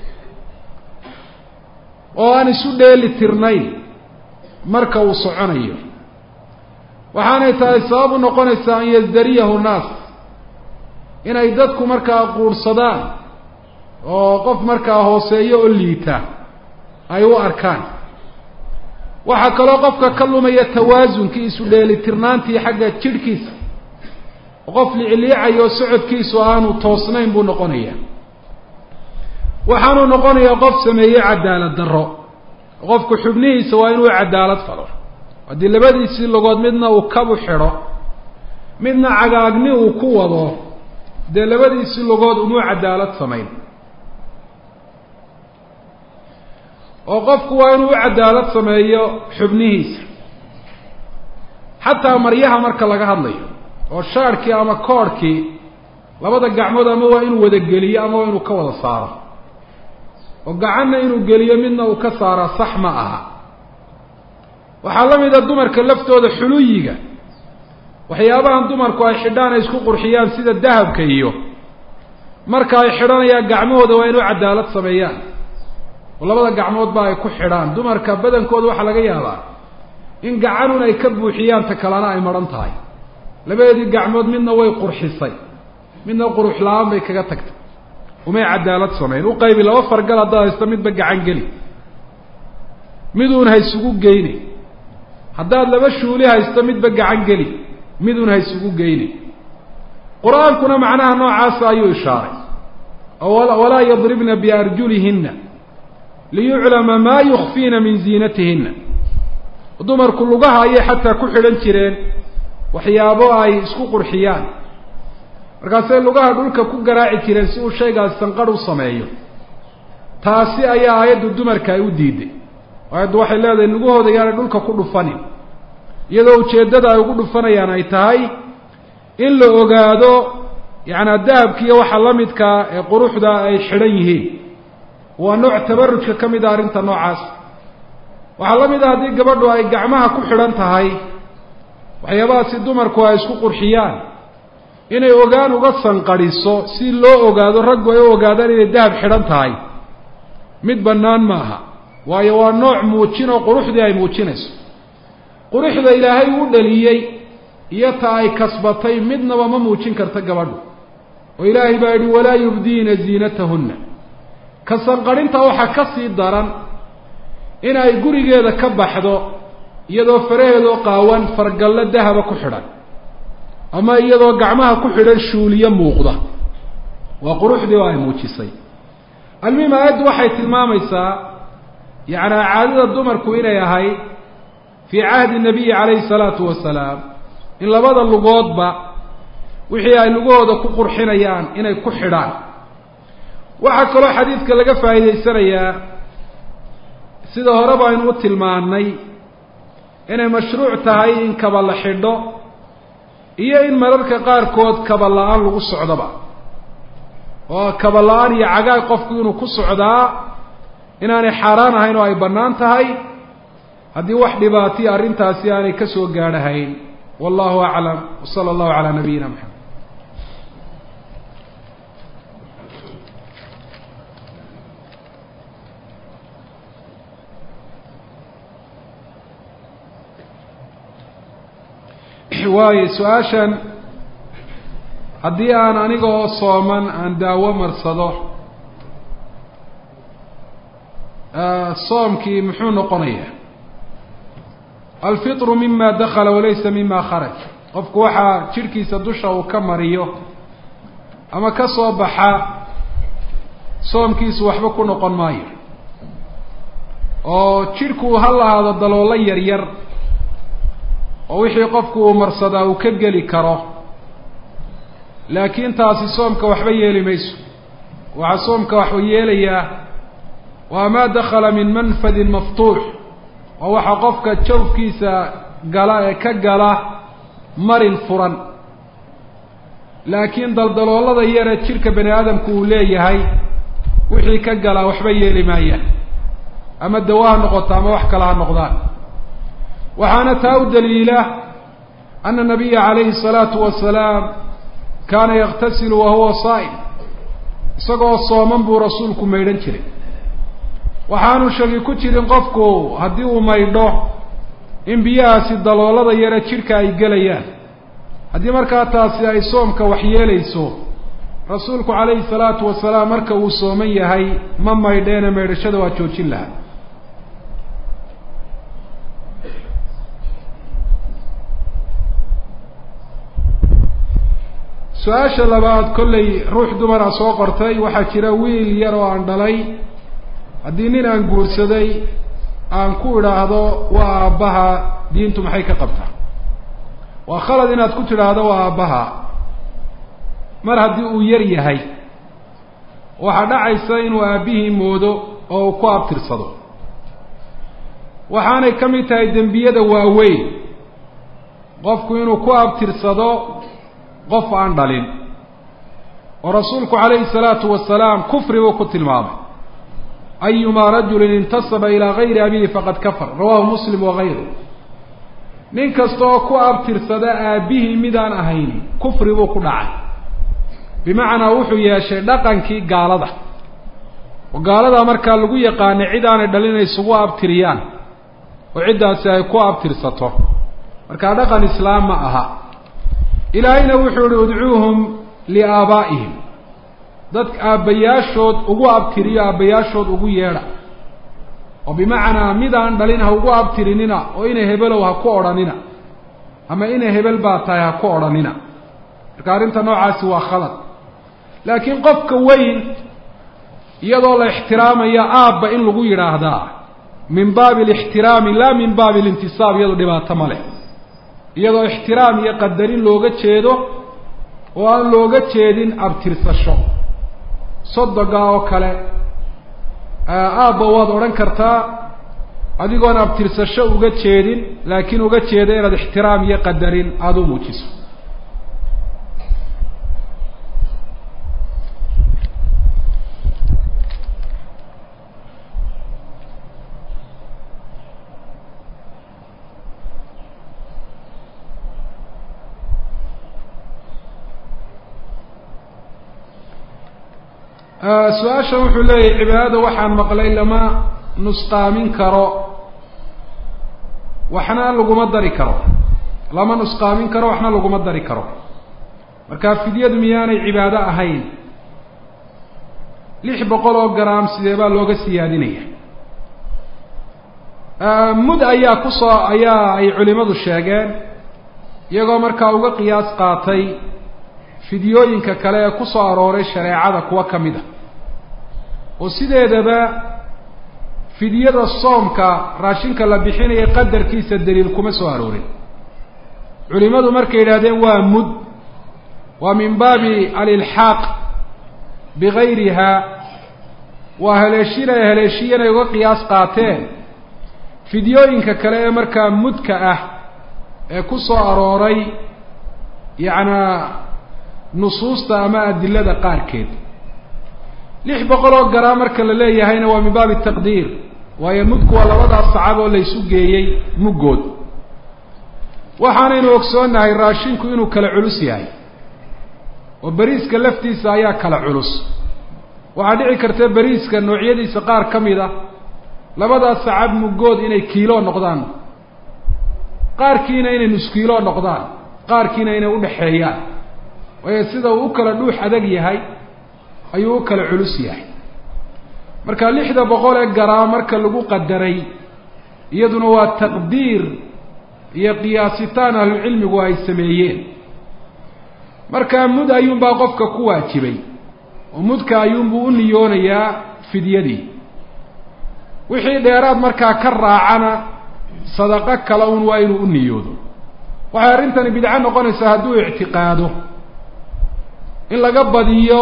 oo aan isu dheeli tirnayn marka uu soconayo waxaanay tahay sabab u noqonaysaa an yasdariyahu nnaas inay dadku markaa quurhsadaan oo qof markaa hooseeyo oo liita ay u arkaan waxaa kaloo qofka ka lumaya tawaasunki isu dheelitirnaantii xagga jidhkiisa qof licliicayo socodkiisu aanu toosnayn buu noqonayaa waxaanu noqonayaa qof sameeyey cadaalad darro qofku xubnihiisa waa inuu cadaalad falo haddii labadiisii logood midna uu kabu xidho midna cagaagni uu ku wado dee labadiisii logood umuu cadaalad samayn oo qofku waa inuu u cadaalad sameeyo xubnihiisa xataa maryaha marka laga hadlayo oo shaarkii ama koorhkii labada gacmood ama waa inuu wada geliyo ama waa inuu ka wada saaro oo gacanna inuu geliyo midna uu ka saaro sax ma aha waxaa la mid a dumarka laftooda xuluyiga waxyaabahan dumarku ay xidhaan ay isku qurxiyaan sida dahabka iyo marka ay xidhanayaan gacmahooda waa inuu cadaalad sameeyaan oo labada gacmoodba ay ku xidhaan dumarka badankooda waxaa laga yaabaa in gacanun ay ka buuxiyaan ta kalena ay maran tahay labadeedii gacmood midna way qurxisay midna qurux la-aan bay kaga tagtay umay cadaalad samayn u qaybi laba fargal haddaad haysto midba gacan geli miduun ha isugu geyne haddaad laba shuuli haysto midba gacan geli miduun ha isugu geyne qur-aankuna macnaha noocaasa ayuu ishaaray walaa yadribna biarjulihinna liyuclama maa yukfiina min ziinatihina dumarku lugaha ayay xataa ku xidhan jireen waxyaabo ay isku qurxiyaan markaasay lugaha dhulka ku garaaci jireen si uu shaygaas sanqadh u sameeyo taasi ayaa aayaddu dumarka ay u diiday ayaddu waxay leedahay lugahooda yaanay dhulka ku dhufanin iyadoo ujeeddada ay ugu dhufanayaan ay tahay in la ogaado yacnaa dahabkiiyo waxa la midkaa ee quruxda ay xidhan yihiin waa nooc tabarujka ka mid a arrinta noocaas waxaa la mid ah haddii gabadhu ay gacmaha ku xidhan tahay waxyaabahaasi dumarku ay isku qurxiyaan inay ogaan uga sanqadhiso si loo ogaado raggu ay u ogaadaan inay dahab xidhan tahay mid bannaan maaha waayo waa nooc muujin oo quruxdii ay muujinayso quruxda ilaahay u dhaliyey iyo ta ay kasbatay midnaba ma muujin karta gabadhu oo ilaahay baa yidhi walaa yubdiina ziinatahunna ka sanqadhinta waxaa ka sii daran in ay gurigeeda ka baxdo iyadoo faraheedoo qaawan fargallo dahaba ku xidhan ama iyadoo gacmaha ku xidhan shuuliyo muuqda waa quruxdii oo ay muujisay almuhim aayaddu waxay tilmaamaysaa yacnaa caadada dumarku inay ahayd fii cahdi nabiyi calayhi salaatu wasalaam in labada lugoodba wixii ay lugahooda ku qurxinayaan inay ku xidhaan waxaa kaloo xadiidka laga faa'iidaysanayaa sida hore baynu u tilmaannay inay mashruuc tahay in kaba la xidho iyo in mararka qaarkood kaba la-aan lagu socdoba oo kaba la-aan iyo cagaag qofku inuu ku socdaa inaanay xaaraan ahayn oo ay bannaan tahay haddii wax dhibaatiya arrintaasi aanay ka soo gaadhahayn wallahu aclam wa sala allahu calaa nabiyina maxamed waayo su-aashan haddii aan anigoo sooman aan daawo marsado soomkii muxuu noqonayaa alfitru mima dakala walaysa mima kharaj qofku waxaa jidhkiisa dusha uu ka mariyo ama ka soo baxa soomkiisu waxba ku noqon maayo oo jidhku ha lahaado daloolo yar yar oo wixii qofku uu marsadaa uu ka geli karo laakiin taasi soomka waxba yeeli mayso waxaa soomka waxuu yeelayaa waa maa dakhala min manfadin maftuux oo waxaa qofka jawfkiisa gala ee ka gala marin furan laakiin daldaloolada yaree jidhka bani aadamku uu leeyahay wixii ka galaa waxba yeeli maayaan ama dawo ha noqoto ama wax kale ha noqdaan waxaana taa u daliila ana nabiya calayhi الsalaatu wasalaam kaana yaktasilu wahuwa saa'im isagoo sooman buu rasuulku maydhan jiray waxaanu shaki ku jirin qofku haddii uu maydho in biyahaasi daloolada yare jidhka ay gelayaan haddii markaa taasi ay soomka wax yeelayso rasuulku calayhi الsalaatu wasalaam marka uu sooman yahay ma maydheene maydhashada waa joojin lahaa su-aasha labaad kollay ruux dumara soo qortay waxaa jira wiil yar oo aan dhalay haddii nin aan guursaday aan ku idhaahdo waa aabbaha diintu maxay ka qabtaa waa khalad inaad ku tidhaahdo waa aabbaha mar haddii uu yar yahay waxaa dhacaysa inuu aabbihii moodo oo uu ku abtirsado waxaanay ka mid tahay dembiyada waaweyn qofku inuu ku abtirsado qof aan dhalin oo rasuulku calayhi الsalaatu wasalaam kufri buu ku tilmaamay ayumaa rajulin intasaba ilaa gayri abihi faqad kafar rawahu muslim wagayru nin kasta oo ku abtirsada aabbihii midaan ahayn kufri buu ku dhacay bimacnaa wuxuu yeeshay dhaqankii gaalada oo gaaladaa markaa lagu yaqaanay cid aanay dhalin inay isugu abtiriyaan oo ciddaasi ay ku abtirsato markaa dhaqan islaam ma aha ilaahayna wuxuu ihi udcuuhum liaabaa'ihim dadka aabbayaashood ugu abtiriyo aabbayaashood ugu yeedha oo bimacnaa midaan dhalin ha ugu abtirinina oo inay hebelow ha ku odhanina ama inay hebel baa tahay ha ku odhanina marka arrinta noocaasi waa khalad laakiin qofka weyn iyadoo la ixtiraamaya aabba in lagu yidhaahdaa min baabi alixtiraami laa min baabi alintisaab iyadoo dhibaato ma leh iyadoo ixtiraam iyo qadarin looga jeedo oo aan looga jeedin abtirsasho sodoga oo kale aabba waad odhan kartaa adigoon abtirsasho uga jeedin laakiin uga jeeda inaad ixtiraam iyo qadarin aada u muujiso. su-aashan wuxuu leeyahay cibaadada waxaan maqlay lama nusqaamin karo waxna laguma dari karo lama nusqaamin karo waxna laguma dari karo marka fidyadu miyaanay cibaado ahayn lix boqol oo gram sidee baa looga siyaadinaya mud ayaa kusoo ayaa ay culimadu sheegeen iyagoo markaa uga qiyaas qaatay fidyooyinka kale ee ku soo arooray shareecada kuwa ka mid a oo sideedaba fidyada soomka raashinka la bixinaya qadarkiisa daliil kuma soo aroorin culimadu markay yidhaahdeen waa mud waa min baabi alilxaaq bigayriha waa haleeshin ay haleeshiyan ay uga qiyaas qaateen fidyooyinka kale ee markaa mudka ah ee ku soo arooray yacnaa nusuusta ama adilada qaarkeed lix boqol oo garaa marka la leeyahayna waa min baabi taqdiir waayo mudku waa labadaas sacab oo laysu geeyey muggood waxaanaynu ogsoonnahay raashinku inuu kala culus yahay oo bariiska laftiisa ayaa kala culus waxaa dhici karta bariiska noocyadiisa qaar ka mid a labadaas sacab muggood inay kiilo noqdaan qaarkiina inay nus kiilo noqdaan qaarkiina inay udhaxeeyaan waayo sida uu u kala dhuux adag yahay ayuu u kala culus yahay marka lixda boqol ee garaa marka lagu qadaray iyaduna waa taqdiir iyo qiyaasitaan ahlucilmigu ay sameeyeen marka mud ayuunbaa qofka ku waajibay oo mudka ayuunbuu u niyoonayaa fidyadii wixii dheeraad markaa ka raacana sadaqo kale un waa inuu u niyoodo waxay arrintani bidco noqonaysaa hadduu ictiqaado in laga badiyo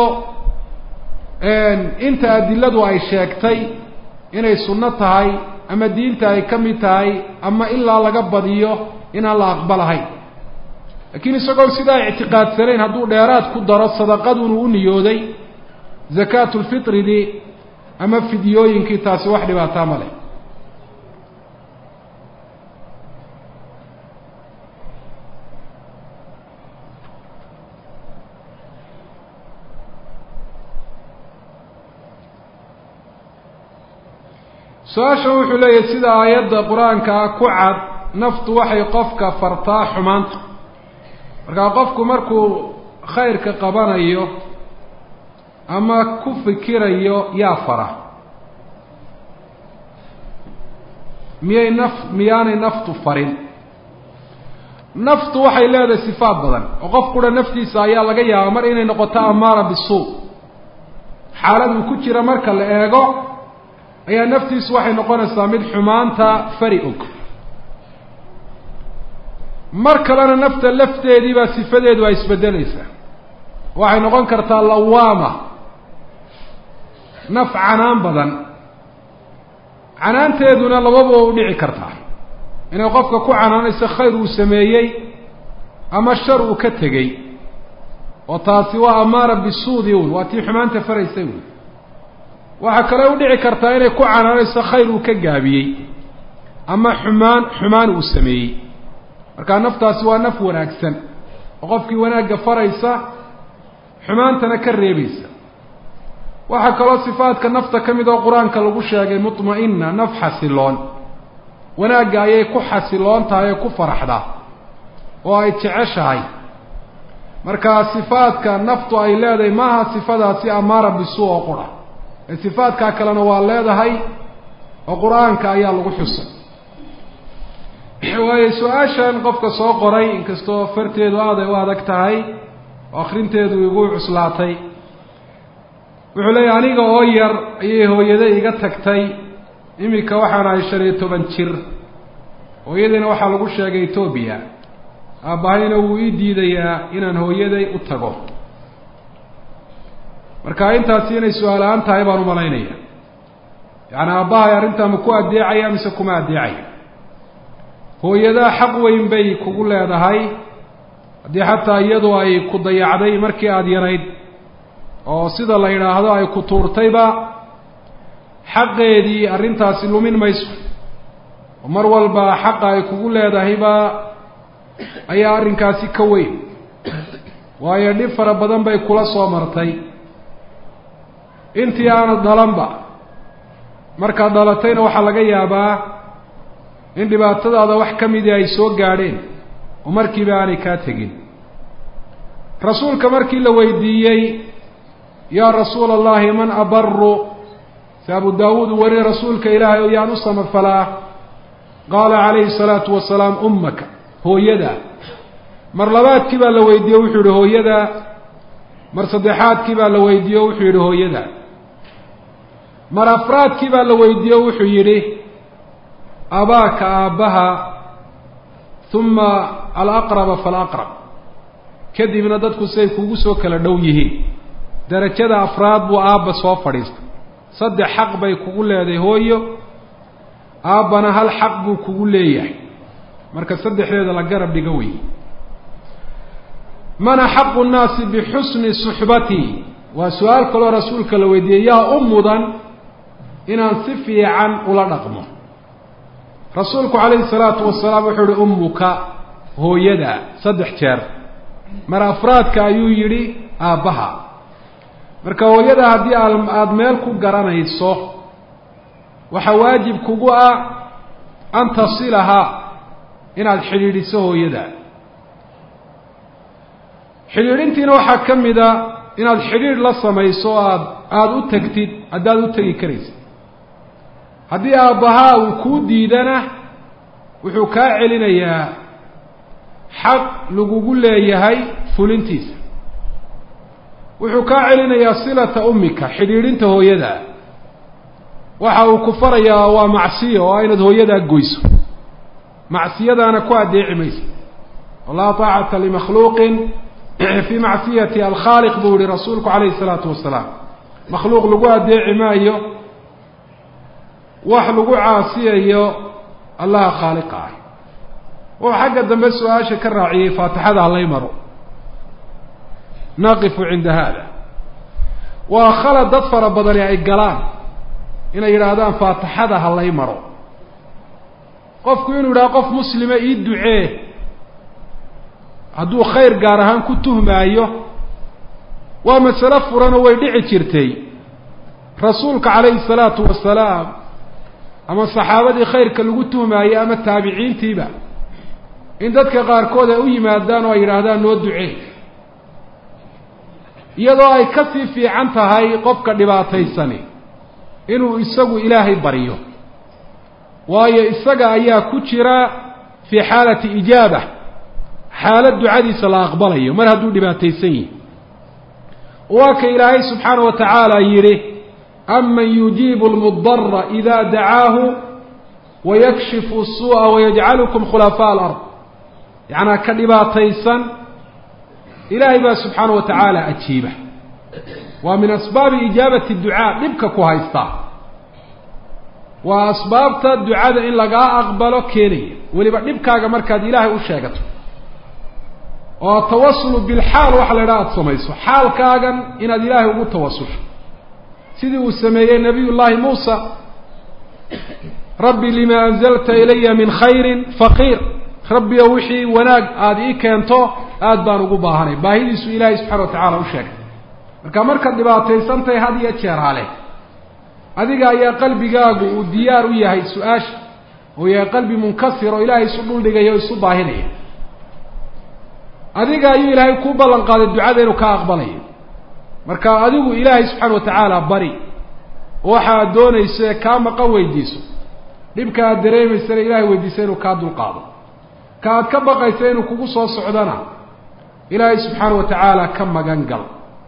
inta adiladu ay sheegtay inay sunno tahay ama diinta ay ka mid tahay ama ilaa laga badiyo inaan la aqbalahayn laakiin isagoo sidaa ictiqaadsanayn hadduu dheeraad ku daro sadaqadunu u niyooday zakaatulfitridii ama fidyooyinkii taasi wax dhibaataa ma leh su-aashan wuxuu leeyahay sida aayadda qur-aankaa ku cad naftu waxay qofka fartaa xumaanta markaa qofku markuu khayrka qabanayo ama ku fikirayo yaa fara miyay naf miyaanay naftu farin naftu waxay leedahay sifaad badan oo qof qura naftiisa ayaa laga yaabaa mar inay noqoto amaara bisuu xaalad uu ku jira marka la eego ayaa naftiisu waxay noqonaysaa mid xumaanta fari og mar kalena nafta lafteedii baa sifadeedu ay isbedelaysaa waxay noqon kartaa lawaama naf canaan badan canaanteeduna lababa u dhici kartaa inay qofka ku canaanayso khayr uu sameeyey ama shar uu ka tegey oo taasi waa amaara bisuudi un waa tii xumaanta faraysay un waxaa kale u dhici kartaa inay ku canaanayso khayr uu ka gaabiyey ama xumaan xumaan uu sameeyey markaa naftaasi waa naf wanaagsan oo qofkii wanaagga faraysa xumaantana ka reebaysa waxaa kaloo sifaadka nafta ka mid oo qur-aanka lagu sheegay mutma'ina naf xasiloon wanaagga ayay ku xasiloon tahay ee ku faraxdaa oo ay jeceshahay markaa sifaadka naftu ay leedahay maaha sifadaasi amaara bisuu oo qura ee sifaadkaa kalena waa leedahay oo qur-aanka ayaa lagu xusay waayo su-aashan qofka soo qoray inkastoo farteedu aaday u adag tahay oo akrinteedu igu cuslaatay wuxuu leeyahay aniga oo yar ayay hooyaday iga tagtay iminka waxaan ahay shan iyo toban jir hooyadayna waxaa lagu sheegay etoobiya aabbahayna wuu ii diidayaa inaan hooyaday u tago marka intaasi inay su-aal-aan tahay baan u malaynaya yani aabbahay arrintaa ma ku addeecaya mise kuma addeecaya hooyadaa xaq weyn bay kugu leedahay haddii xataa iyadu ay ku dayacday markii aada yarayd oo sida la yidhaahdo ay ku tuurtayba xaqeedii arrintaasi lumin mayso oo mar walba xaqa ay kugu leedahayba ayaa arrinkaasi ka weyn waayo dhib fara badan bay kula soo martay intii aanad dhalanba markaad dhalatayna waxaa laga yaabaa in dhibaatadaada wax ka midii ay soo gaadheen oo markiiba aanay kaa tegin rasuulka markii la weydiiyey yaa rasuula allahi man abaru si abu daawuud uu wariyey rasuulka ilaahay oo yaan u samafalaa qaala calayhi salaatu wasalaam ummaka hooyadaa mar labaadkii baa la weydiiye wuxuu yihi hooyadaa mar saddexaadkii baa la weydiiye wuxuu yidhi hooyadaa mar afraadkii baa la weydiiye wuxuu yidhi abaaka aabbaha uma alaqraba falaqrab kadibna dadku siay kugu soo kala dhow yihiin darajada afraad buu aabba soo fadhiistay saddex xaq bay kugu leedahay hooyo aabbana hal xaq buu kugu leeyahay marka saddexdeeda la garab dhiga wey man axaqu nnaasi bixusni suxbatii waa su-aal kaloo rasuulka la weydiiyey yaa u mudan inaan si fiican ula dhaqmo rasuulku calayhi salaatu wasalaam wuxuu uhi ummuka hooyada saddex jeer mar afraadka ayuu yidhi aabbaha marka hooyada haddii aada meel ku garanayso waxaa waajib kugu ah an tasilahaa inaad xidhiidhiso hooyada xidhiidhintiina waxaa ka mid a inaad xidhiidh la samayso aad aada u tegtid haddaad u tegi karaysid haddii aabbahaa uu kuu diidana wuxuu kaa celinayaa xaq lagugu leeyahay fulintiisa wuxuu kaa celinayaa silata ummika xidhiidhinta hooyadaa waxa uu ku farayaa waa macsiyo oo inaad hooyadaa goyso macsiyadaana ku addeeci maysa laa taacata limakhluuqin fii macsiyati alkhaaliq buu yihi rasuulku calayhi salaatu wasalaam makhluuq lagu addeeci maayo wax lagu caasiyayo allaha khaaliqa ah oo xagga dambe su-aasha ka raaciyey faatixada halay maro naqifu cinda hada waa khalad dad fara badani ay galaan inay yidhaahdaan faatixada halay maro qofku inuu yidhaha qof muslima ii ducee hadduu khayr gaar ahaan ku tuhmaayo waa masalo furanoo way dhici jirtay rasuulka calayhi salaatu wasalaam ama saxaabadii khayrka lagu tuhmaayey ama taabiciintiiba in dadka qaarkood ay u yimaadaan oo ay yidhaahdaan noo ducee iyadoo ay ka sii fiican tahay qofka dhibaataysani inuu isagu ilaahay baryo waayo isaga ayaa ku jira fii xaalati ijaaba xaalad ducadiisa la aqbalayo mar hadduu dhibaataysan yihi waa ka ilaahay subxaanahu wa tacaala yidhi aman yujiibu lmudara ida dacaahu wayakshifu الsuuءa wayajcalukum khulafaaء alard yacnaa ka dhibaataysan ilaahay baa subxaanaه wa tacaala ajiiba waa min asbaabi ijaabati ducaa dhibka ku haystaa waa asbaabta ducada in lagaa aqbalo keenaya weliba dhibkaaga markaad ilaahay u sheegato oo tawasulu bilxaal waxa la idhaha aada samayso xaalkaagan inaad ilaahay ugu tawasusho sidii uu sameeyey nabiy llaahi muusa rabbi lima anzalta ilaya min khayrin faqiir rabbi o wixii wanaag aada ii keento aada baan ugu baahanay baahidiisu ilaahay subxana wa tacaala u sheegay marka markaad dhibaataysantahay had iyo jeer hale adiga ayaa qalbigaagu uu diyaar u yahay su-aasha oo yahay qalbi munkasir oo ilaahay isu dhuldhigaya o isu baahinaya adiga ayuu ilaahay kuu ballan qaaday ducada inuu ka aqbalayo marka adigu ilaahay subxaana wa tacaala bari oo waxa aad doonayso ee kaa maqan weydiiso dhibka aad dareemaysana ilahay weydiisa inuu kaa dulqaado ka aad ka baqaysa inuu kugu soo socdana ilaahay subxaana wa tacaala ka magan gal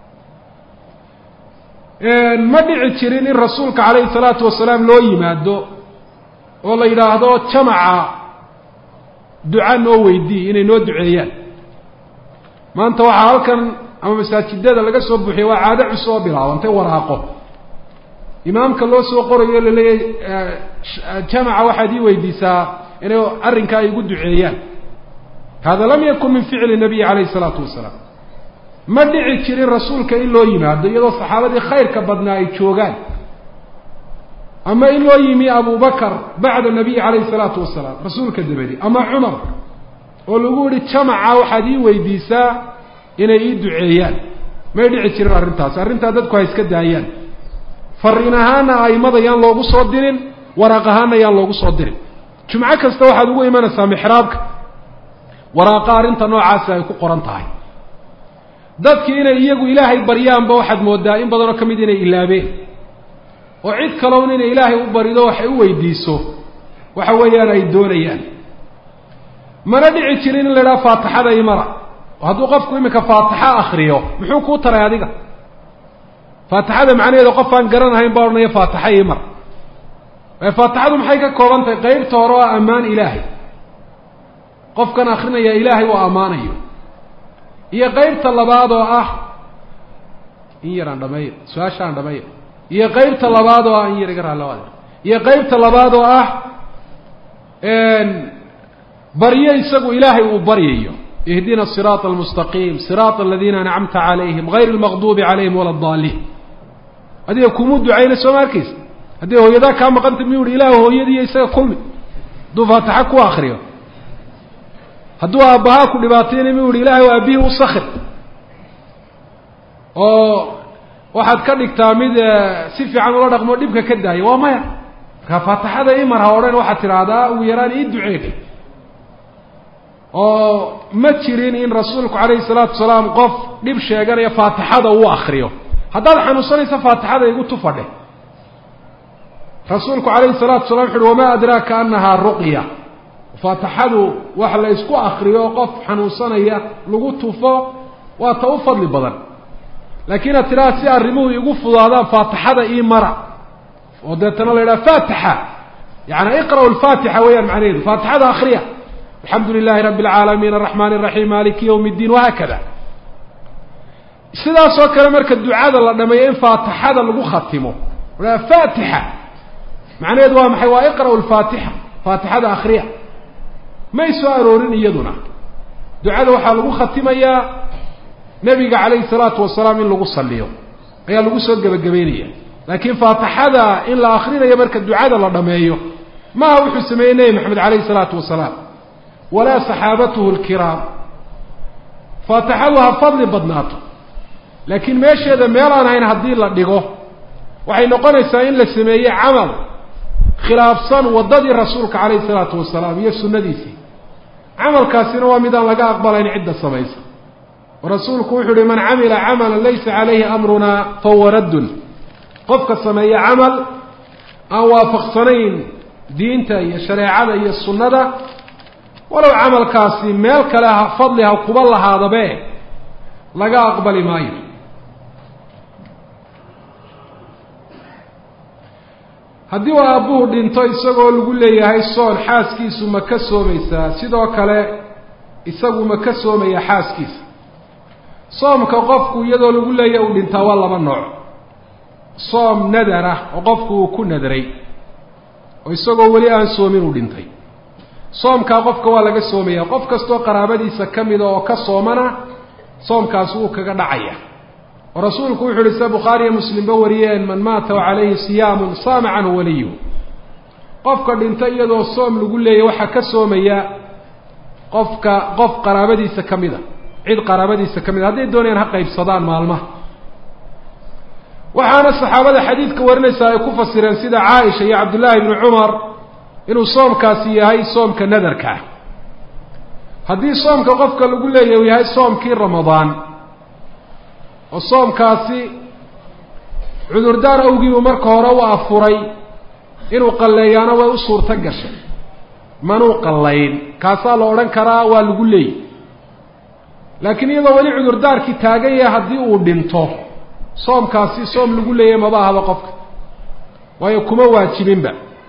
ma dhici jirin in rasuulka calayhi salaatu wasalaam loo yimaado oo la yidhaahdo jamaca duca noo weydii inay noo duceeyaan maanta waxaa halkan ama masaajidada laga soo buuxiyey waa caado cusub oo bilaabantay waraaqo imaamka loo soo qorayo la leeyahay jamaca waxaad ii weydiisaa inay arrinka ay ugu duceeyaan hada lam yakun min ficli nabiy alayhi salatu wasalaam ma dhici jirin rasuulka in loo yimaado iyadoo saxaabadii khayrka badnaa ay joogaan ama in loo yimi Abu Bakar bacda nabiy alayhi salatu wasalaam rasuulka dabadi ama Umar oo lagu yiri jamaca waxaad ii weydiisaa inay ii duceeyaan ma dhici jirin arrintaas arrinta dadku ay iska daayaan farinahaana ay madayaan loogu soo dirin waraqahaana yaan loogu soo dirin jumco kasta waxaad ugu imanaysaa mixraabka waraaqa arrinta noocaas ay ku qoran tahay dadkii inay iyagu ilaahay baryaanba waxaad moodaa in badan oo kamid inay ilaabeen oo cid kale oo inay ilaahay u barido waxay u weydiiso waxa weeyaan ay doonayaan mana dhici jirin in la yiraahdo faatixada imara hadduu qofku imika faatixa akhriyo muxuu ku taray adiga faatixada macnaheedu qof aan garanahayn baa ornaya faatixa imar ee faatixadu maxay ka kooban tahay qaybta hore oo amaan ilaahay qofkan akhrinaya ilaahay oo amaanayo iyo qaybta labaad oo ah in yaraan dhameeyo su'aashaan dhameeyo iyo qaybta labaad oo ah in yar iga raalawaad iyo qaybta labaad oo ah een bariyo isagu ilaahay uu bariyo ihdina as-sirata al-mustaqim sirata alladhina an'amta alayhim ghayr al-maghdubi alayhim wala ad-dallin adiga kumu ducayna Soomaarkiis hadii hooyada ka maqanta miyuu ilaahay hooyadii isaga kulmi duu faatixa ku akhriyo hadduu aabaha ku dhibaateeyay miyuu ilaahay waa bihi u sakhir oo waxaad ka dhigtaa mid si fiican ula dhaqmo dhibka ka daayay waa maya ka faatixada imar ha oran waxa tiraahdaa ugu yaraan ii duceeyay oo ma jirin in rasuulku kaleey salaatu salaam qof dhib sheeganaya faatixada uu akhriyo haddaad xanuunsanaysa faatixada igu tufadhe rasuulku kaleey salaatu salaam wuxuu wama adraaka annaha ruqya faatixadu waxa la isku akhriyo qof xanuunsanaya lagu tufo waa ta u fadli badan laakiin atiraa si arrimuhu igu fudaadaan faatixada ii mara oo deetana la yiraahdo faatixa yaani iqra al-faatixa weeyaan macnaheedu faatixada akhriya الحمد لله رب العالمين الرحمن الرحيم مالك يوم الدين وهكذا sidaas oo kale marka ducada la dhameeyo in faatixada lagu khatimo wala faatixa macnaheedu waa maxay waa iqra al-faatixa faatixada akhriya ma soo aroorin iyaduna ducada waxa lagu khatimayaa nabiga kaleey salaatu wasalaam in lagu saliyo ayaa lagu soo gabagabeynaya laakiin faatixada in la akhrinayo marka ducada la dhameeyo ma wuxuu sameeyay maxamed kaleey salaatu wasalaam ولا صحابته الكرام فاتحوها فضل بدناته لكن ماشي هذا ميلان هين هدي الله دغو waxay noqonaysaa in la sameeyo amal khilaafsan wadadii rasuulka kaleey salaatu wasalaam iyo sunnadiisi amalkaasina waa midaan laga aqbalayn cidda sameeysa rasuulku wuxuu yiri man amila amalan laysa alayhi amruna fawarad qofka sameeyo amal aan waafaqsanayn diinta iyo shariicada iyo sunnada ولو عمل كاسي ميل كلها فضلها وقبل هذا به لقى أقبل ماي هدي وأبوه دينتو يساقو يقول لي هاي الصون حاسكيس ومكسو ميسا سيدو كلا يساقو مكسو مي حاسكيس صوم كقفكو يدو يقول لي يقول دينتا والله من نوع صوم ندره وقفكو كن ندري ويساقو ولي أنسو منو دينتي soomka qofka waa laga soomeeyaa qof kasto qaraabadiisa kamid oo ka soomana soomkaas uu kaga dhacaya rasuulku wuxuu yiri Bukhari Muslim ba wariyeen man maata alayhi siyaamun saama anhu waliyu qofka dhintay iyadoo soom lagu leeyahay waxa ka soomaya qofka qof qaraabadiisa kamida cid qaraabadiisa kamida haday doonayaan ha qaybsadaan maalmaha waxaana saxaabada xadiidka warinaysa ay ku fasireen sida Aisha iyo Abdullah ibn Umar inuu soomkaasi yahay soomka nadarka hadii soomka qofka lagu leeyahay yahay soomkii Ramadaan oo soomkaasi cudur daar awgii marka hore waa afuray inuu qalleeyana way u suurta gashay manuu qallayn kaasa la oran karaa waa lagu leeyahay laakiin iyadoo wali cudur daarkii taagan yahay hadii uu dhinto soomkaasi soom lagu leeyahay ma baahaba qofka way kuma waajibinba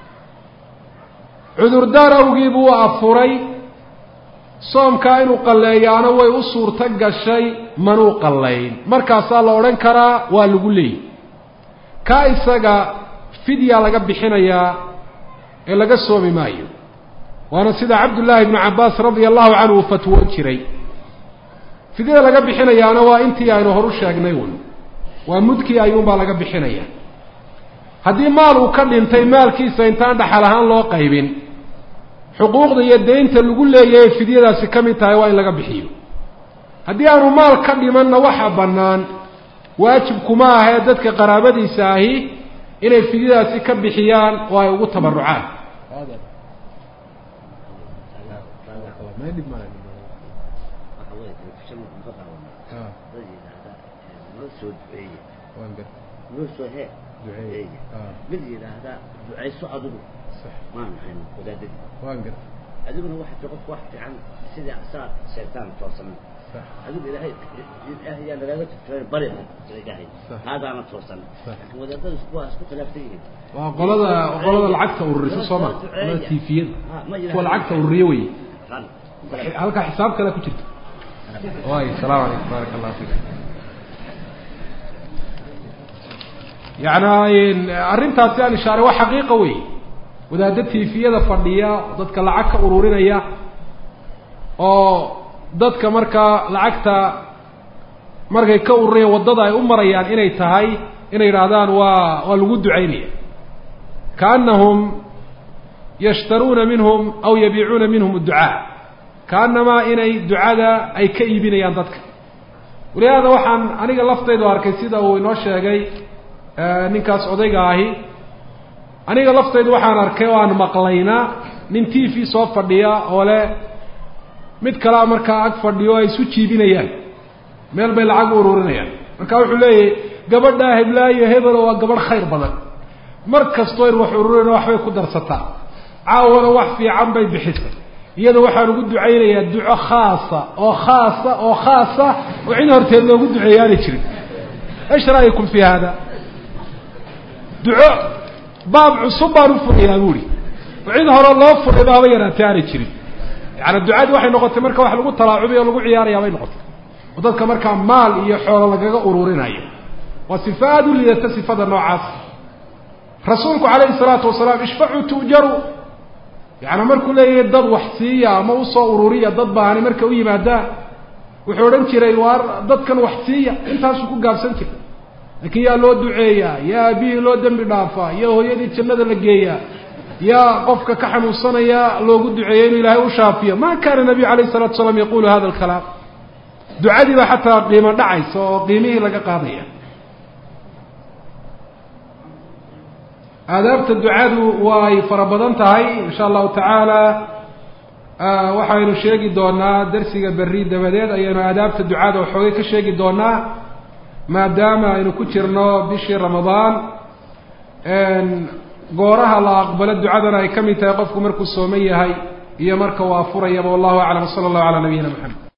cudur daar awgii buu afuray soomka inuu qalleeyana way u suurta gashay manuu qallayn markaas la oran karaa waa lagu leeyahay ka isaga fidya laga bixinayaa ee laga soomi maayo waana sida cabdullaahi ibnu cabbaas radia allahu canhu uu fatwoon jiray fidyada laga bixinayaana waa intii aynu horu sheegnay un waa mudkii ayuunbaa laga bixinaya haddii maal uu ka dhintay maalkiisa intaan dhaxal ahaan loo qaybin xuquuqda iyo deynta lagu leeyahay fidyadaasi ka mid tahay waa in laga bixiyo haddii aanu maal ka dhimanna waxa bannaan waajib kuma ahee dadka qaraabadiisa ahi inay fidyadaasi ka bixiyaan oo ay ugu tabarucaan بدي هذا دعاء صعدوا ما نحن ودادد وانقر أدبنا واحد تقف واحد عن سيد أعصار شيطان توصلنا أدب إلى هاي إلهي أنا لا تفعل بريء هذا أنا توصلنا لكن ودادد أسبوع أسبوع ثلاثين وقلد وقلد العكس والرسول صنع ولا تيفيد هو العكس والريوي هل كحساب كذا كتير واي السلام عليكم بارك الله فيك يعني arrintaasi aan ishaaray waa xaqiiqo weey wadaadda tiifiyada fadhiya dadka lacag ka ururinaya oo dadka marka lacagta markay ka ururiyaan wadada ay u marayaan inay tahay inay yiraahdaan waa waa lagu duceynaya kaanahum yashtaruna minhum aw yabi'una minhum ad-du'a kaanama inay ducada ay ka iibinayaan dadka walaada waxaan aniga laftaydu arkay sida uu inoo sheegay ninkaas odayga ahi aniga laftaydu waxaan arkay oo aan maqlayna nin T V soo fadhiya oo le mid kala marka ag fadhiyo ay isu jiibinayaan meel bay lacag u ururinayaan marka wuxuu leeyahay gabadha heblaayo hebel waa gabadh khayr badan markasto ay wax ururin waxbay ku darsataa caawana wax fiican bay bixisay iyada waxaan ugu duceynayaa duco khaasa oo khaasa oo khaasa oo in horteed loogu duceeyaan jirin ايش رايكم في هذا دعاء باب عصبان فريا غوري وعيد هور الله فري باب يراتاري جيري يعني الدعاء waxay noqotay marka wax lagu talaacubiyo lagu ciyaarayaa bay noqotay wadadka marka maal iyo xoolo lagaga ururinayo wasifaadu liyatasifada noocaas rasuulku kaleey salaatu wasalaam ishfa'u tujaru يعني markuu leeyahay dad wax siiya ama u soo ururiya dad baahan marka u yimaada wuxuu oran jiray war dadkan wax siiya intaas ku gaabsan jiray laakiin yaa loo duceeyaa yaa bi loo dambi dhaafa yaa hooyadii jannada la geeyaa yaa qofka ka xanuunsanaya loogu duceeyo inuu ilaahay u shaafiyo ma kaana nabi kaleey salaatu wasalaam yaqulu hada al-kalam ducadii ba hatta qiimo dhacayso oo qiimihii laga qaadaya aadaabta ducadu way farabadan tahay insha Allah ta'ala waxaynu sheegi doonaa darsiga bari dabadeed ayaynu aadaabta ducada oo xoogay ka sheegi doonaa maadaama aynu ku jirno bishii ramadaan een gooraha la aqbalo ducadana ay kamid tahay qofku markuu sooman yahay iyo marka waa furayaba wallahu a'lam sallallahu ala nabiyina muhammad